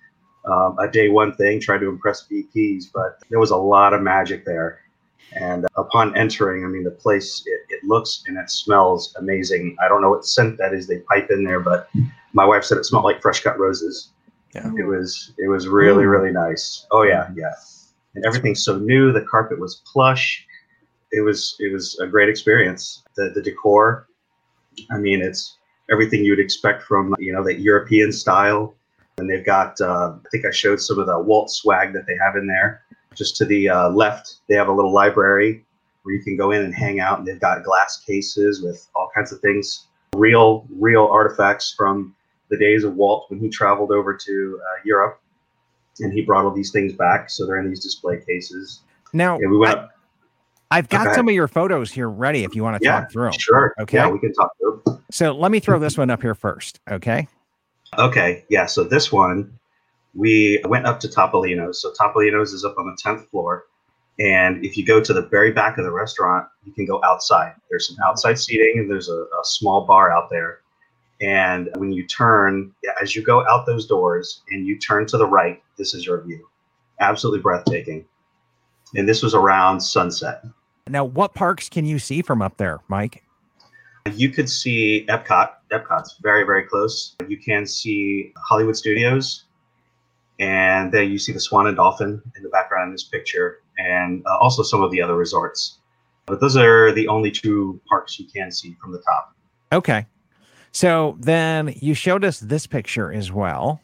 H: a day one thing, trying to impress VPs, but there was a lot of magic there. And upon entering, I mean, the place, it looks and it smells amazing. I don't know what scent that is they pipe in there, but my wife said it smelled like fresh cut roses.
I: Yeah.
H: It was really, really nice. Oh yeah. Yeah. And everything's so new. The carpet was plush. It was a great experience. The decor, I mean, it's everything you would expect from, you know, that European style. And they've got, I think I showed some of the Walt swag that they have in there. Just to the left, they have a little library where you can go in and hang out. And they've got glass cases with all kinds of things, real artifacts from the days of Walt when he traveled over to Europe. And he brought all these things back. So they're in these display cases.
A: Now,
H: and we went up.
A: I've got some of your photos here ready if you want to talk through them.
H: Sure.
A: Okay.
H: Yeah, we can talk through them.
A: So let me throw this one up here first. Okay.
H: Okay. Yeah. So this one, we went up to Topolino's. So Topolino's is up on the 10th floor. And if you go to the very back of the restaurant, you can go outside. There's some outside seating, and there's a small bar out there. And when you turn, as you go out those doors and you turn to the right, this is your view. Absolutely breathtaking. And this was around sunset.
A: Now, what parks can you see from up there, Mike?
H: You could see Epcot. Epcot's very, very close. You can see Hollywood Studios. And then you see the Swan and Dolphin in the background in this picture, and also some of the other resorts. But those are the only two parks you can see from the top.
A: Okay. So then you showed us this picture as well.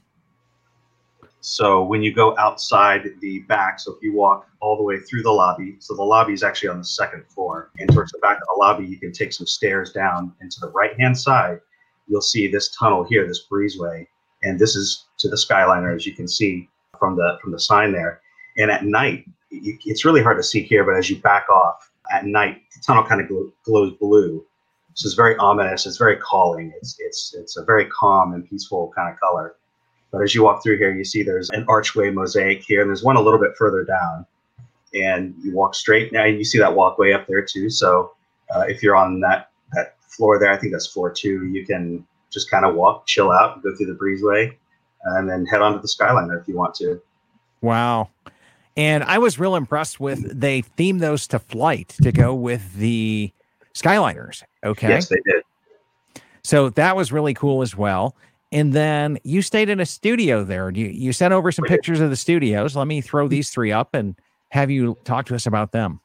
H: So when you go outside the back, so if you walk all the way through the lobby, so the lobby is actually on the second floor, and towards the back of the lobby, you can take some stairs down, and to the right-hand side, you'll see this tunnel here, this breezeway, and this is to the Skyliner, as you can see from the sign there. And at night, it's really hard to see here, but as you back off at night, the tunnel kind of glows blue. So it's very ominous. It's very calling. It's a very calm and peaceful kind of color. But as you walk through here, you see there's an archway mosaic here, and there's one a little bit further down. And you walk straight now, and you see that walkway up there too. So if you're on that floor there, I think that's floor 2, you can just kind of walk, chill out, go through the breezeway, and then head on to the Skyliner if you want to.
A: Wow. And I was real impressed with, they themed those to Flight to go with the Skyliners. Okay.
H: Yes, they did.
A: So that was really cool as well. And then you stayed in a studio there. You sent over some pictures of the studios. Let me throw these 3 up and have you talk to us about them.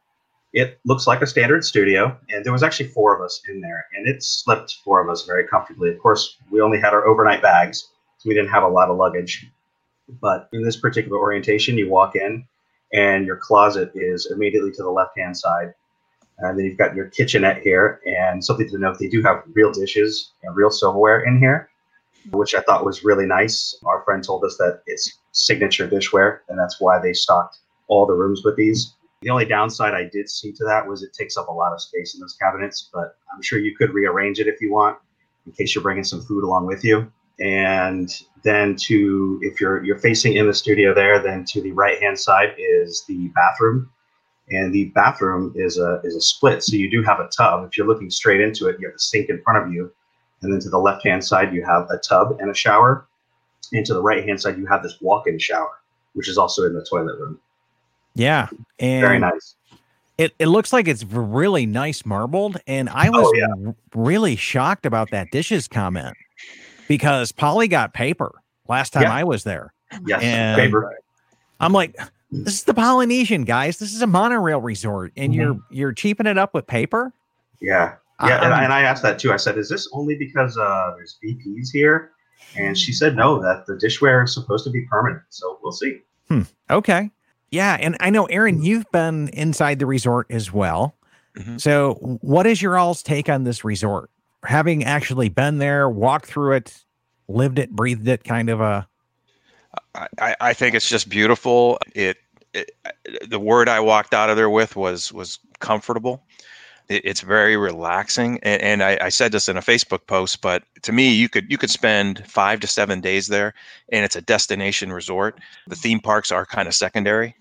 H: It looks like a standard studio, and there was actually 4 of us in there, and it slept 4 of us very comfortably. Of course, we only had our overnight bags, so we didn't have a lot of luggage. But in this particular orientation, you walk in, and your closet is immediately to the left-hand side. And then you've got your kitchenette here, and something to note, they do have real dishes and real silverware in here, which I thought was really nice. Our friend told us that it's signature dishware, and that's why they stocked all the rooms with these. The only downside I did see to that was it takes up a lot of space in those cabinets, but I'm sure you could rearrange it if you want, in case you're bringing some food along with you. And then if you're facing in the studio there, then to the right-hand side is the bathroom. And the bathroom is a split, so you do have a tub. If you're looking straight into it, you have a sink in front of you. And then to the left-hand side, you have a tub and a shower. And to the right-hand side, you have this walk-in shower, which is also in the toilet room.
A: Yeah. And
H: very nice.
A: It looks like it's really nice marbled. And I was really shocked about that dishes comment because Polly got paper last time I was there.
H: Yes,
A: and
H: paper.
A: I'm like, this is the Polynesian, guys. This is a monorail resort, and you're cheaping it up with paper?
H: Yeah. Yeah, and I asked that too. I said, is this only because there's VPs here? And she said, no, that the dishware is supposed to be permanent. So we'll see.
A: Okay. Yeah. And I know, Aaron, you've been inside the resort as well. Mm-hmm. So what is your all's take on this resort? Having actually been there, walked through it, lived it, breathed it, kind of a...
I: I think it's just beautiful. The word I walked out of there with was comfortable. It's very relaxing, and I said this in a Facebook post, but to me, you could spend 5 to 7 days there, and it's a destination resort. The theme parks are kind of secondary.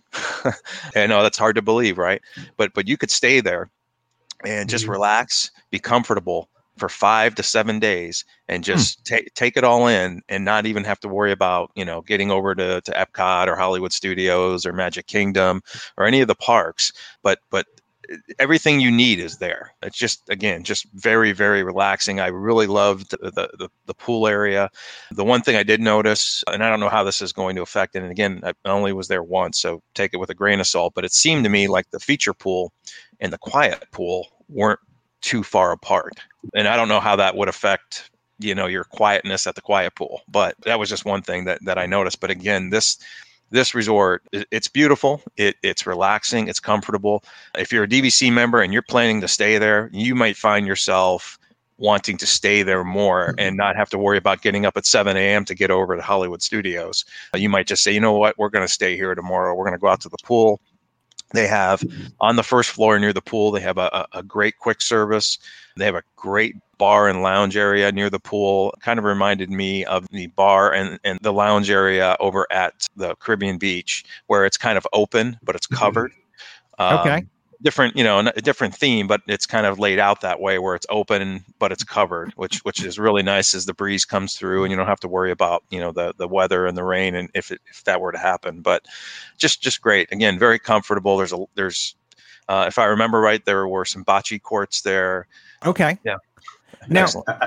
I: I know that's hard to believe, right? But you could stay there and just relax, be comfortable for 5 to 7 days, and just take it all in, and not even have to worry about getting over to Epcot or Hollywood Studios or Magic Kingdom or any of the parks. But everything you need is there. It's just very, very relaxing. I really loved the pool area. The one thing I did notice, and I don't know how this is going to affect it, and again, I only was there once, so take it with a grain of salt, but it seemed to me like the feature pool and the quiet pool weren't too far apart. And I don't know how that would affect, your quietness at the quiet pool, but that was just one thing that I noticed. But again, this resort, it's beautiful. It's relaxing. It's comfortable. If you're a DVC member and you're planning to stay there, you might find yourself wanting to stay there more and not have to worry about getting up at 7 a.m. to get over to Hollywood Studios. You might just say, you know what, we're going to stay here tomorrow. We're going to go out to the pool. They have on the first floor near the pool, they have a great quick service. They have a great bar and lounge area near the pool. Kind of reminded me of the bar and the lounge area over at the Caribbean Beach, where it's kind of open, but it's covered.
A: Okay.
I: Different, a different theme, but it's kind of laid out that way where it's open, but it's covered, which is really nice as the breeze comes through and you don't have to worry about, the weather and the rain and if that were to happen. But just great. Again, very comfortable. There's if I remember right, there were some bocce courts there.
A: Okay.
I: Yeah.
A: Now,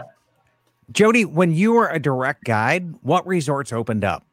A: Jody, when you were a direct guide, what resorts opened up?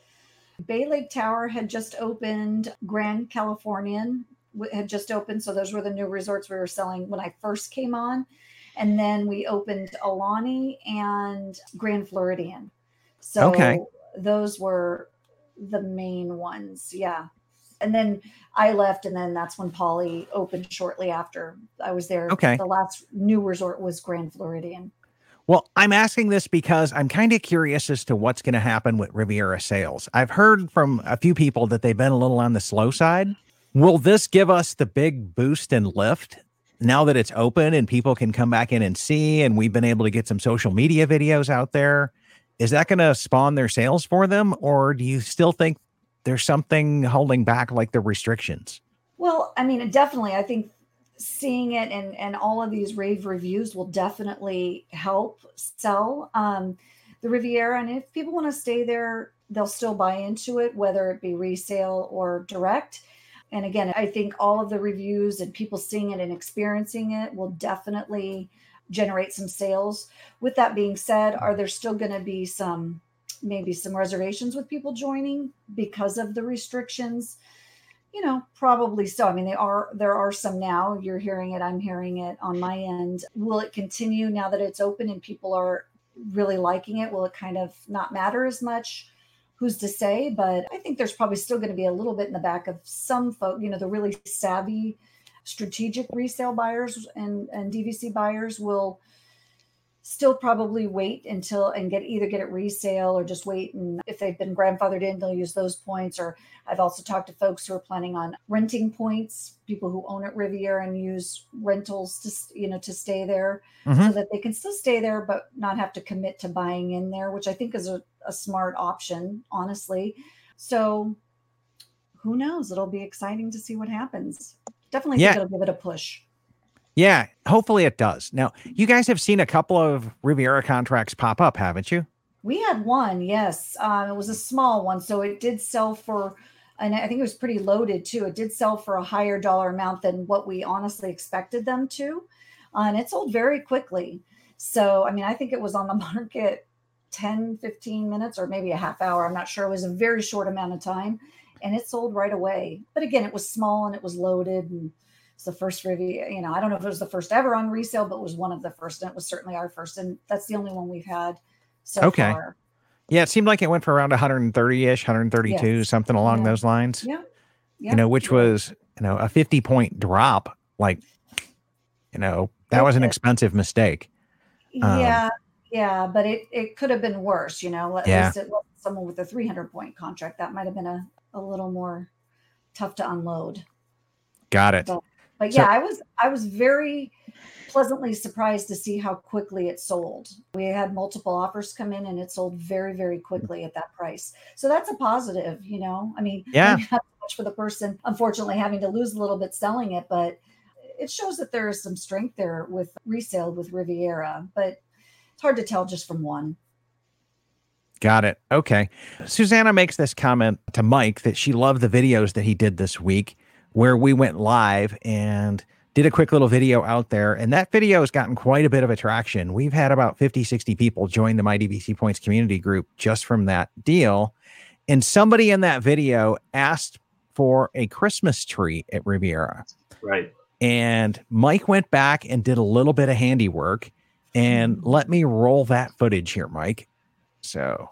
E: Bay Lake Tower had just opened. Grand Californian had just opened. So those were the new resorts we were selling when I first came on. And then we opened Alani and Grand Floridian. So those were the main ones. Yeah. And then I left, and then that's when Polly opened shortly after I was there.
A: Okay.
E: The last new resort was Grand Floridian.
A: Well, I'm asking this because I'm kind of curious as to what's going to happen with Riviera sales. I've heard from a few people that they've been a little on the slow side. Will this give us the big boost and lift now that it's open and people can come back in and see, and we've been able to get some social media videos out there? Is that going to spawn their sales for them, or do you still think there's something holding back, like the restrictions?
E: Well, I mean, definitely. I think seeing it and all of these rave reviews will definitely help sell the Riviera. And if people want to stay there, they'll still buy into it, whether it be resale or direct. And again, I think all of the reviews and people seeing it and experiencing it will definitely generate some sales. With that being said, are there still going to be maybe some reservations with people joining because of the restrictions? Probably so. I mean, there are some now. You're hearing it. I'm hearing it on my end. Will it continue now that it's open and people are really liking it? Will it kind of not matter as much? Who's to say? But I think there's probably still going to be a little bit in the back of some folk, the really savvy strategic resale buyers and DVC buyers will still probably wait until and either get it resale or just wait. And if they've been grandfathered in, they'll use those points. Or I've also talked to folks who are planning on renting points, people who own at Riviera and use rentals to stay there so that they can still stay there, but not have to commit to buying in there, which I think is a smart option, honestly. So who knows? It'll be exciting to see what happens. Definitely think it'll give it a push.
A: Yeah, hopefully it does. Now, you guys have seen a couple of Riviera contracts pop up, haven't you?
E: We had one, yes. It was a small one, so it did sell for, and I think it was pretty loaded too. It did sell for a higher dollar amount than what we honestly expected them to, and it sold very quickly. So, I mean, I think it was on the market 10, 15 minutes or maybe a half hour. I'm not sure. It was a very short amount of time, and it sold right away. But again, it was small and it was loaded, and it's the first Riviera, I don't know if it was the first ever on resale, but it was one of the first, and it was certainly our first. And that's the only one we've had so far.
A: Yeah, it seemed like it went for around 130-ish, 132, something along those lines.
E: Yeah.
A: Which was, a 50-point drop. Like, that was an expensive mistake.
E: But it could have been worse, At least it wasn't someone with a 300-point contract. That might have been a little more tough to unload.
A: Got it.
E: But yeah, I was very pleasantly surprised to see how quickly it sold. We had multiple offers come in and it sold very, very quickly at that price. So that's a positive, I mean, not much for the person, unfortunately, having to lose a little bit selling it, but it shows that there is some strength there with resale with Riviera, but it's hard to tell just from one.
A: Got it. Okay. Susanna makes this comment to Mike that she loved the videos that he did this week, where we went live and did a quick little video out there. And that video has gotten quite a bit of attraction. We've had about 50, 60 people join the My DVC Points community group just from that deal. And somebody in that video asked for a Christmas tree at Riviera.
H: Right.
A: And Mike went back and did a little bit of handiwork. And let me roll that footage here, Mike. So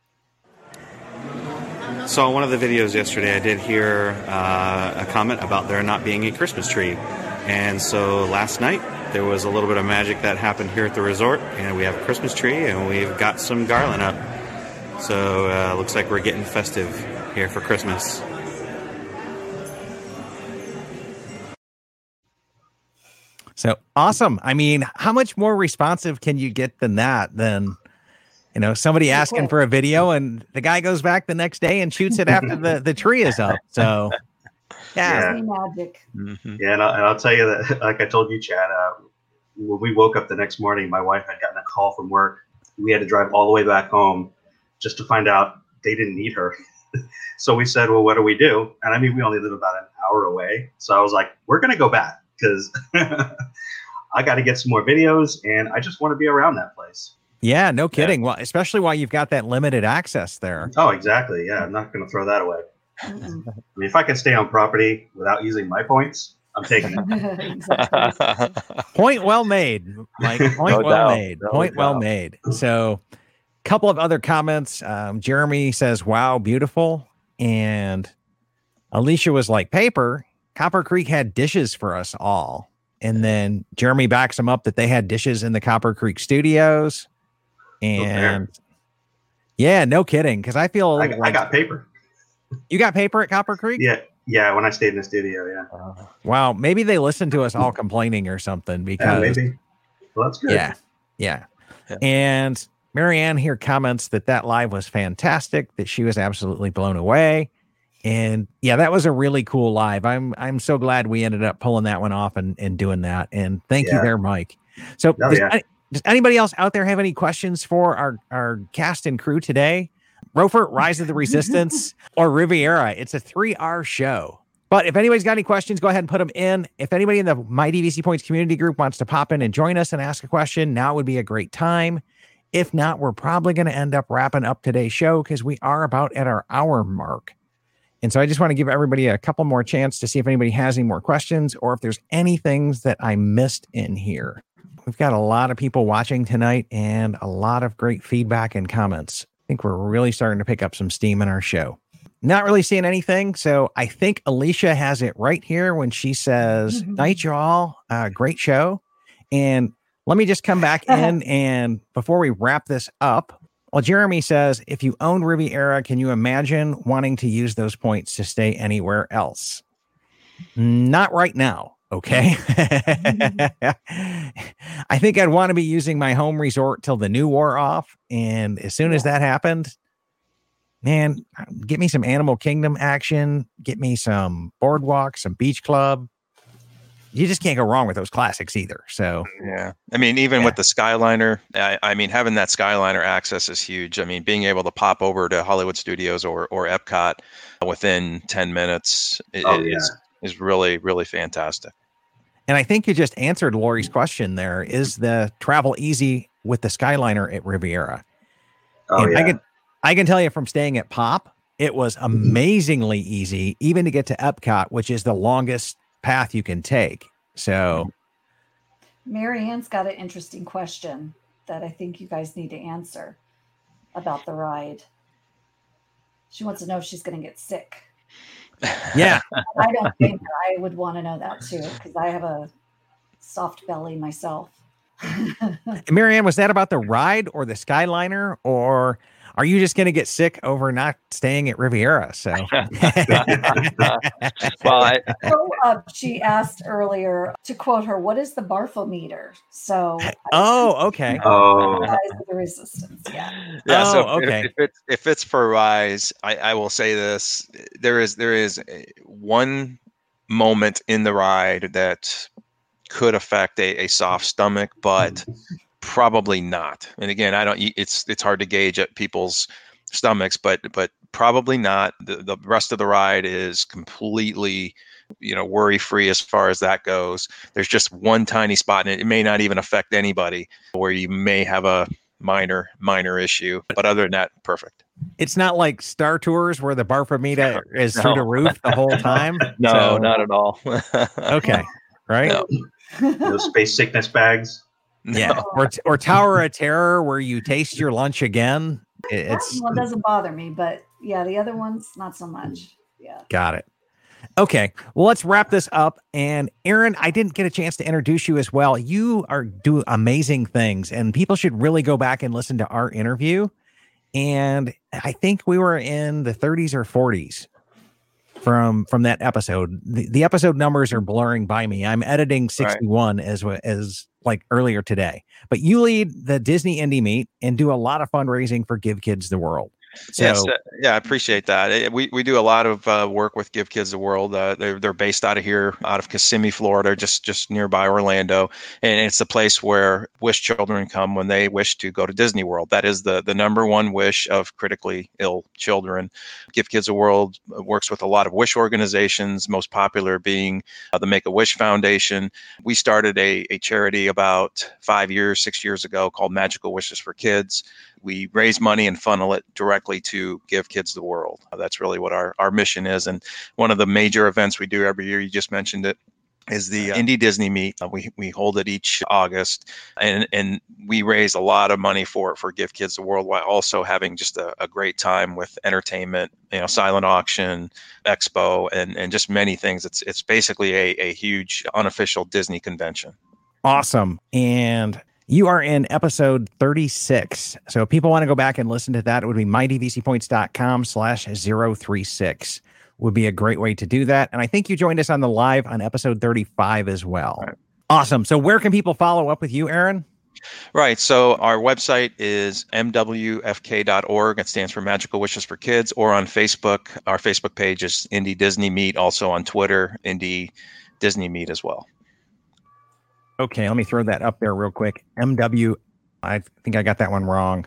G: on one of the videos yesterday, I did hear a comment about there not being a Christmas tree. And so last night, there was a little bit of magic that happened here at the resort. And we have a Christmas tree and we've got some garland up. So looks like we're getting festive here for Christmas.
A: So awesome. I mean, how much more responsive can you get than that? Than somebody asking for a video and the guy goes back the next day and shoots it after the tree is up. So,
E: magic.
H: Yeah, and I'll tell you that, like I told you, Chad, when we woke up the next morning, my wife had gotten a call from work. We had to drive all the way back home just to find out they didn't need her. So we said, well, what do we do? And I mean, we only live about an hour away. So I was like, we're going to go back because I got to get some more videos and I just want to be around that place.
A: Yeah, no kidding. Well, especially while you've got that limited access there.
H: Oh, exactly. Yeah, I'm not going to throw that away. I mean, if I can stay on property without using my points, I'm taking it.
A: Point well made, Mike. Point well made. So, a couple of other comments. Jeremy says, "Wow, beautiful," and Alicia was like, "Paper. Copper Creek had dishes for us all." And then Jeremy backs him up that they had dishes in the Copper Creek studios. And yeah, no kidding. Because I feel
H: I got paper.
A: You got paper at Copper Creek?
H: Yeah. When I stayed in the studio, yeah.
A: Wow, maybe they listened to us all complaining or something. Because
H: maybe. Well, that's good.
A: Yeah. And Marianne here comments that live was fantastic. That she was absolutely blown away. And yeah, that was a really cool live. I'm so glad we ended up pulling that one off and doing that. And thank you there, Mike. So. Does anybody else out there have any questions for our cast and crew today? Rofer, Rise of the Resistance, or Riviera? It's a 3-hour show. But if anybody's got any questions, go ahead and put them in. If anybody in the My DVC Points community group wants to pop in and join us and ask a question, now would be a great time. If not, we're probably going to end up wrapping up today's show because we are about at our hour mark. And so I just want to give everybody a couple more chance to see if anybody has any more questions or if there's any things that I missed in here. We've got a lot of people watching tonight and a lot of great feedback and comments. I think we're really starting to pick up some steam in our show. Not really seeing anything. So I think Alicia has it right here when she says, night, y'all. Great show. And let me just come back in. And before we wrap this up, well, Jeremy says, if you own Riviera, can you imagine wanting to use those points to stay anywhere else? Not right now. Okay. I think I'd want to be using my home resort till the new wore off. And as soon as that happened, man, get me some Animal Kingdom action, get me some Boardwalk, some Beach Club. You just can't go wrong with those classics either. So,
I: yeah, I mean, even with the Skyliner, I mean, having that Skyliner access is huge. I mean, being able to pop over to Hollywood Studios or Epcot within 10 minutes is really, really fantastic.
A: And I think you just answered Lori's question there. Is the travel easy with the Skyliner at Riviera?
H: Oh, yeah.
A: I can tell you from staying at Pop, it was amazingly easy, even to get to Epcot, which is the longest path you can take. So
E: Marianne's got an interesting question that I think you guys need to answer about the ride. She wants to know if she's going to get sick.
A: Yeah.
E: I don't think I would want to know that too, because I have a soft belly myself.
A: Marianne, was that about the ride or the Skyliner, or are you just going to get sick over not staying at Riviera? So,
E: she asked earlier, to quote her, what is the Barfometer? So,
A: okay.
E: The resistance. Yeah.
I: Yeah. So
A: okay.
I: If it's for Rise, I will say this: there is one moment in the ride that could affect a soft stomach, but probably not. And again, it's hard to gauge at people's stomachs, but probably not. The rest of the ride is completely, worry free as far as that goes. There's just one tiny spot, and it may not even affect anybody, where you may have a minor issue, but other than that, perfect.
A: It's not like Star Tours where the Barfometer is through the roof the whole time.
J: No, not at all.
A: Okay. Right.
H: No space sickness bags.
A: Yeah, or Tower of Terror where you taste your lunch again.
E: That one doesn't bother me, but yeah, the other ones not so much. Yeah,
A: got it. Okay, well, let's wrap this up. And Aaron, I didn't get a chance to introduce you as well. You are doing amazing things, and people should really go back and listen to our interview. And I think we were in the 30s or 40s from that episode. The episode numbers are blurring by me. I'm editing 61 as like earlier today, but you lead the Disney Indie Meet and do a lot of fundraising for Give Kids the World. So,
I: yes, I appreciate that. We do a lot of work with Give Kids the World. They're based out of Kissimmee, Florida, just nearby Orlando, and it's a place where wish children come when they wish to go to Disney World. That is the number one wish of critically ill children. Give Kids the World works with a lot of wish organizations, most popular being the Make-A-Wish Foundation. We started a charity about 6 years ago called Magical Wishes for Kids. We raise money and funnel it directly to Give Kids the World. That's really what our mission is. And one of the major events we do every year, you just mentioned it, is the Indie Disney Meet. We hold it each August, and we raise a lot of money for Give Kids the World, while also having just a great time with entertainment, silent auction, expo, and just many things. It's basically a huge unofficial Disney convention.
A: Awesome. And you are in episode 36. So if people want to go back and listen to that, it would be mydvcpoints.com/036 would be a great way to do that. And I think you joined us on the live on episode 35 as well. Right. Awesome. So where can people follow up with you, Aaron?
I: Right. So our website is mwfk.org. It stands for Magical Wishes for Kids. Or on Facebook, our Facebook page is Indie Disney Meet. Also on Twitter, Indie Disney Meet as well.
A: Okay, let me throw that up there real quick. I think I got that one wrong.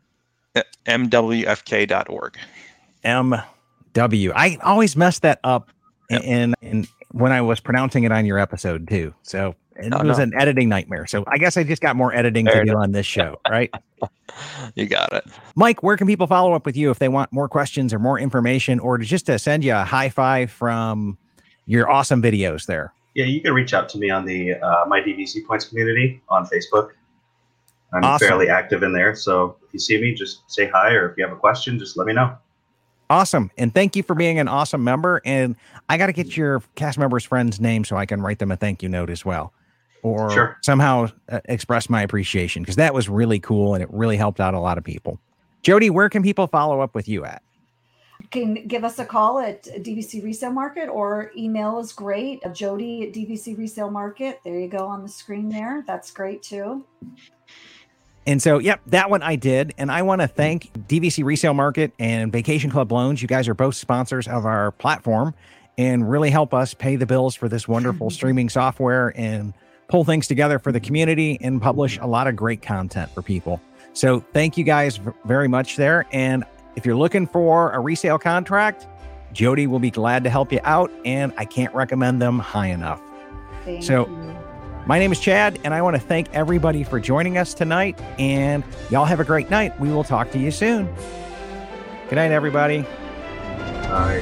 I: mwfk.org.
A: MW. I always mess that up in when I was pronouncing it on your episode too. So it was an editing nightmare. So I guess I just got more editing to do on this show, right?
I: You got it.
A: Mike, where can people follow up with you if they want more questions or more information, or just to send you a high five from your awesome videos there?
H: Yeah, you can reach out to me on the My DVC Points community on Facebook. I'm
A: Awesome.
H: fairly active in there. So if you see me, just say hi, or if you have a question, just let me know.
A: Awesome. And thank you for being an awesome member. And I got to get your cast members' friends' name so I can write them a thank you note as well, or
H: Sure.
A: somehow express my appreciation, because that was really cool and it really helped out a lot of people. Jody, where can people follow up with you at?
E: Can give us a call at DVC Resale Market, or email is great. Jody at DVC Resale Market. There you go on the screen there. That's great too.
A: And so, yep, that one I did. And I want to thank DVC Resale Market and Vacation Club Loans. You guys are both sponsors of our platform and really help us pay the bills for this wonderful streaming software and pull things together for the community and publish a lot of great content for people. So thank you guys very much there. And if you're looking for a resale contract, Jody will be glad to help you out. And I can't recommend them high enough.
E: Thank
A: So-
E: you.
A: My name is Chad, and I want to thank everybody for joining us tonight. And y'all have a great night. We will talk to you soon. Good night, everybody.
H: All right.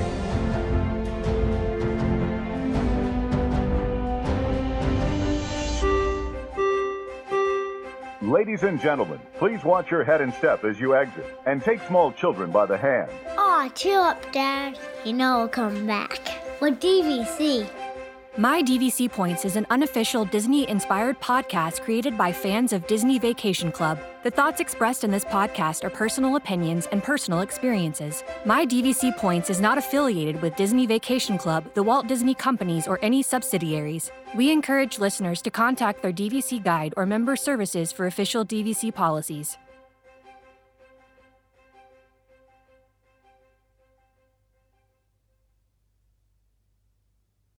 J: Ladies and gentlemen, please watch your head and step as you exit, and take small children by the hand.
D: Aw, chill up, Dad. You know I'll come back. With DVC.
K: My DVC Points is an unofficial Disney-inspired podcast created by fans of Disney Vacation Club. The thoughts expressed in this podcast are personal opinions and personal experiences. My DVC Points is not affiliated with Disney Vacation Club, the Walt Disney Companies, or any subsidiaries. We encourage listeners to contact their DVC guide or member services for official DVC policies.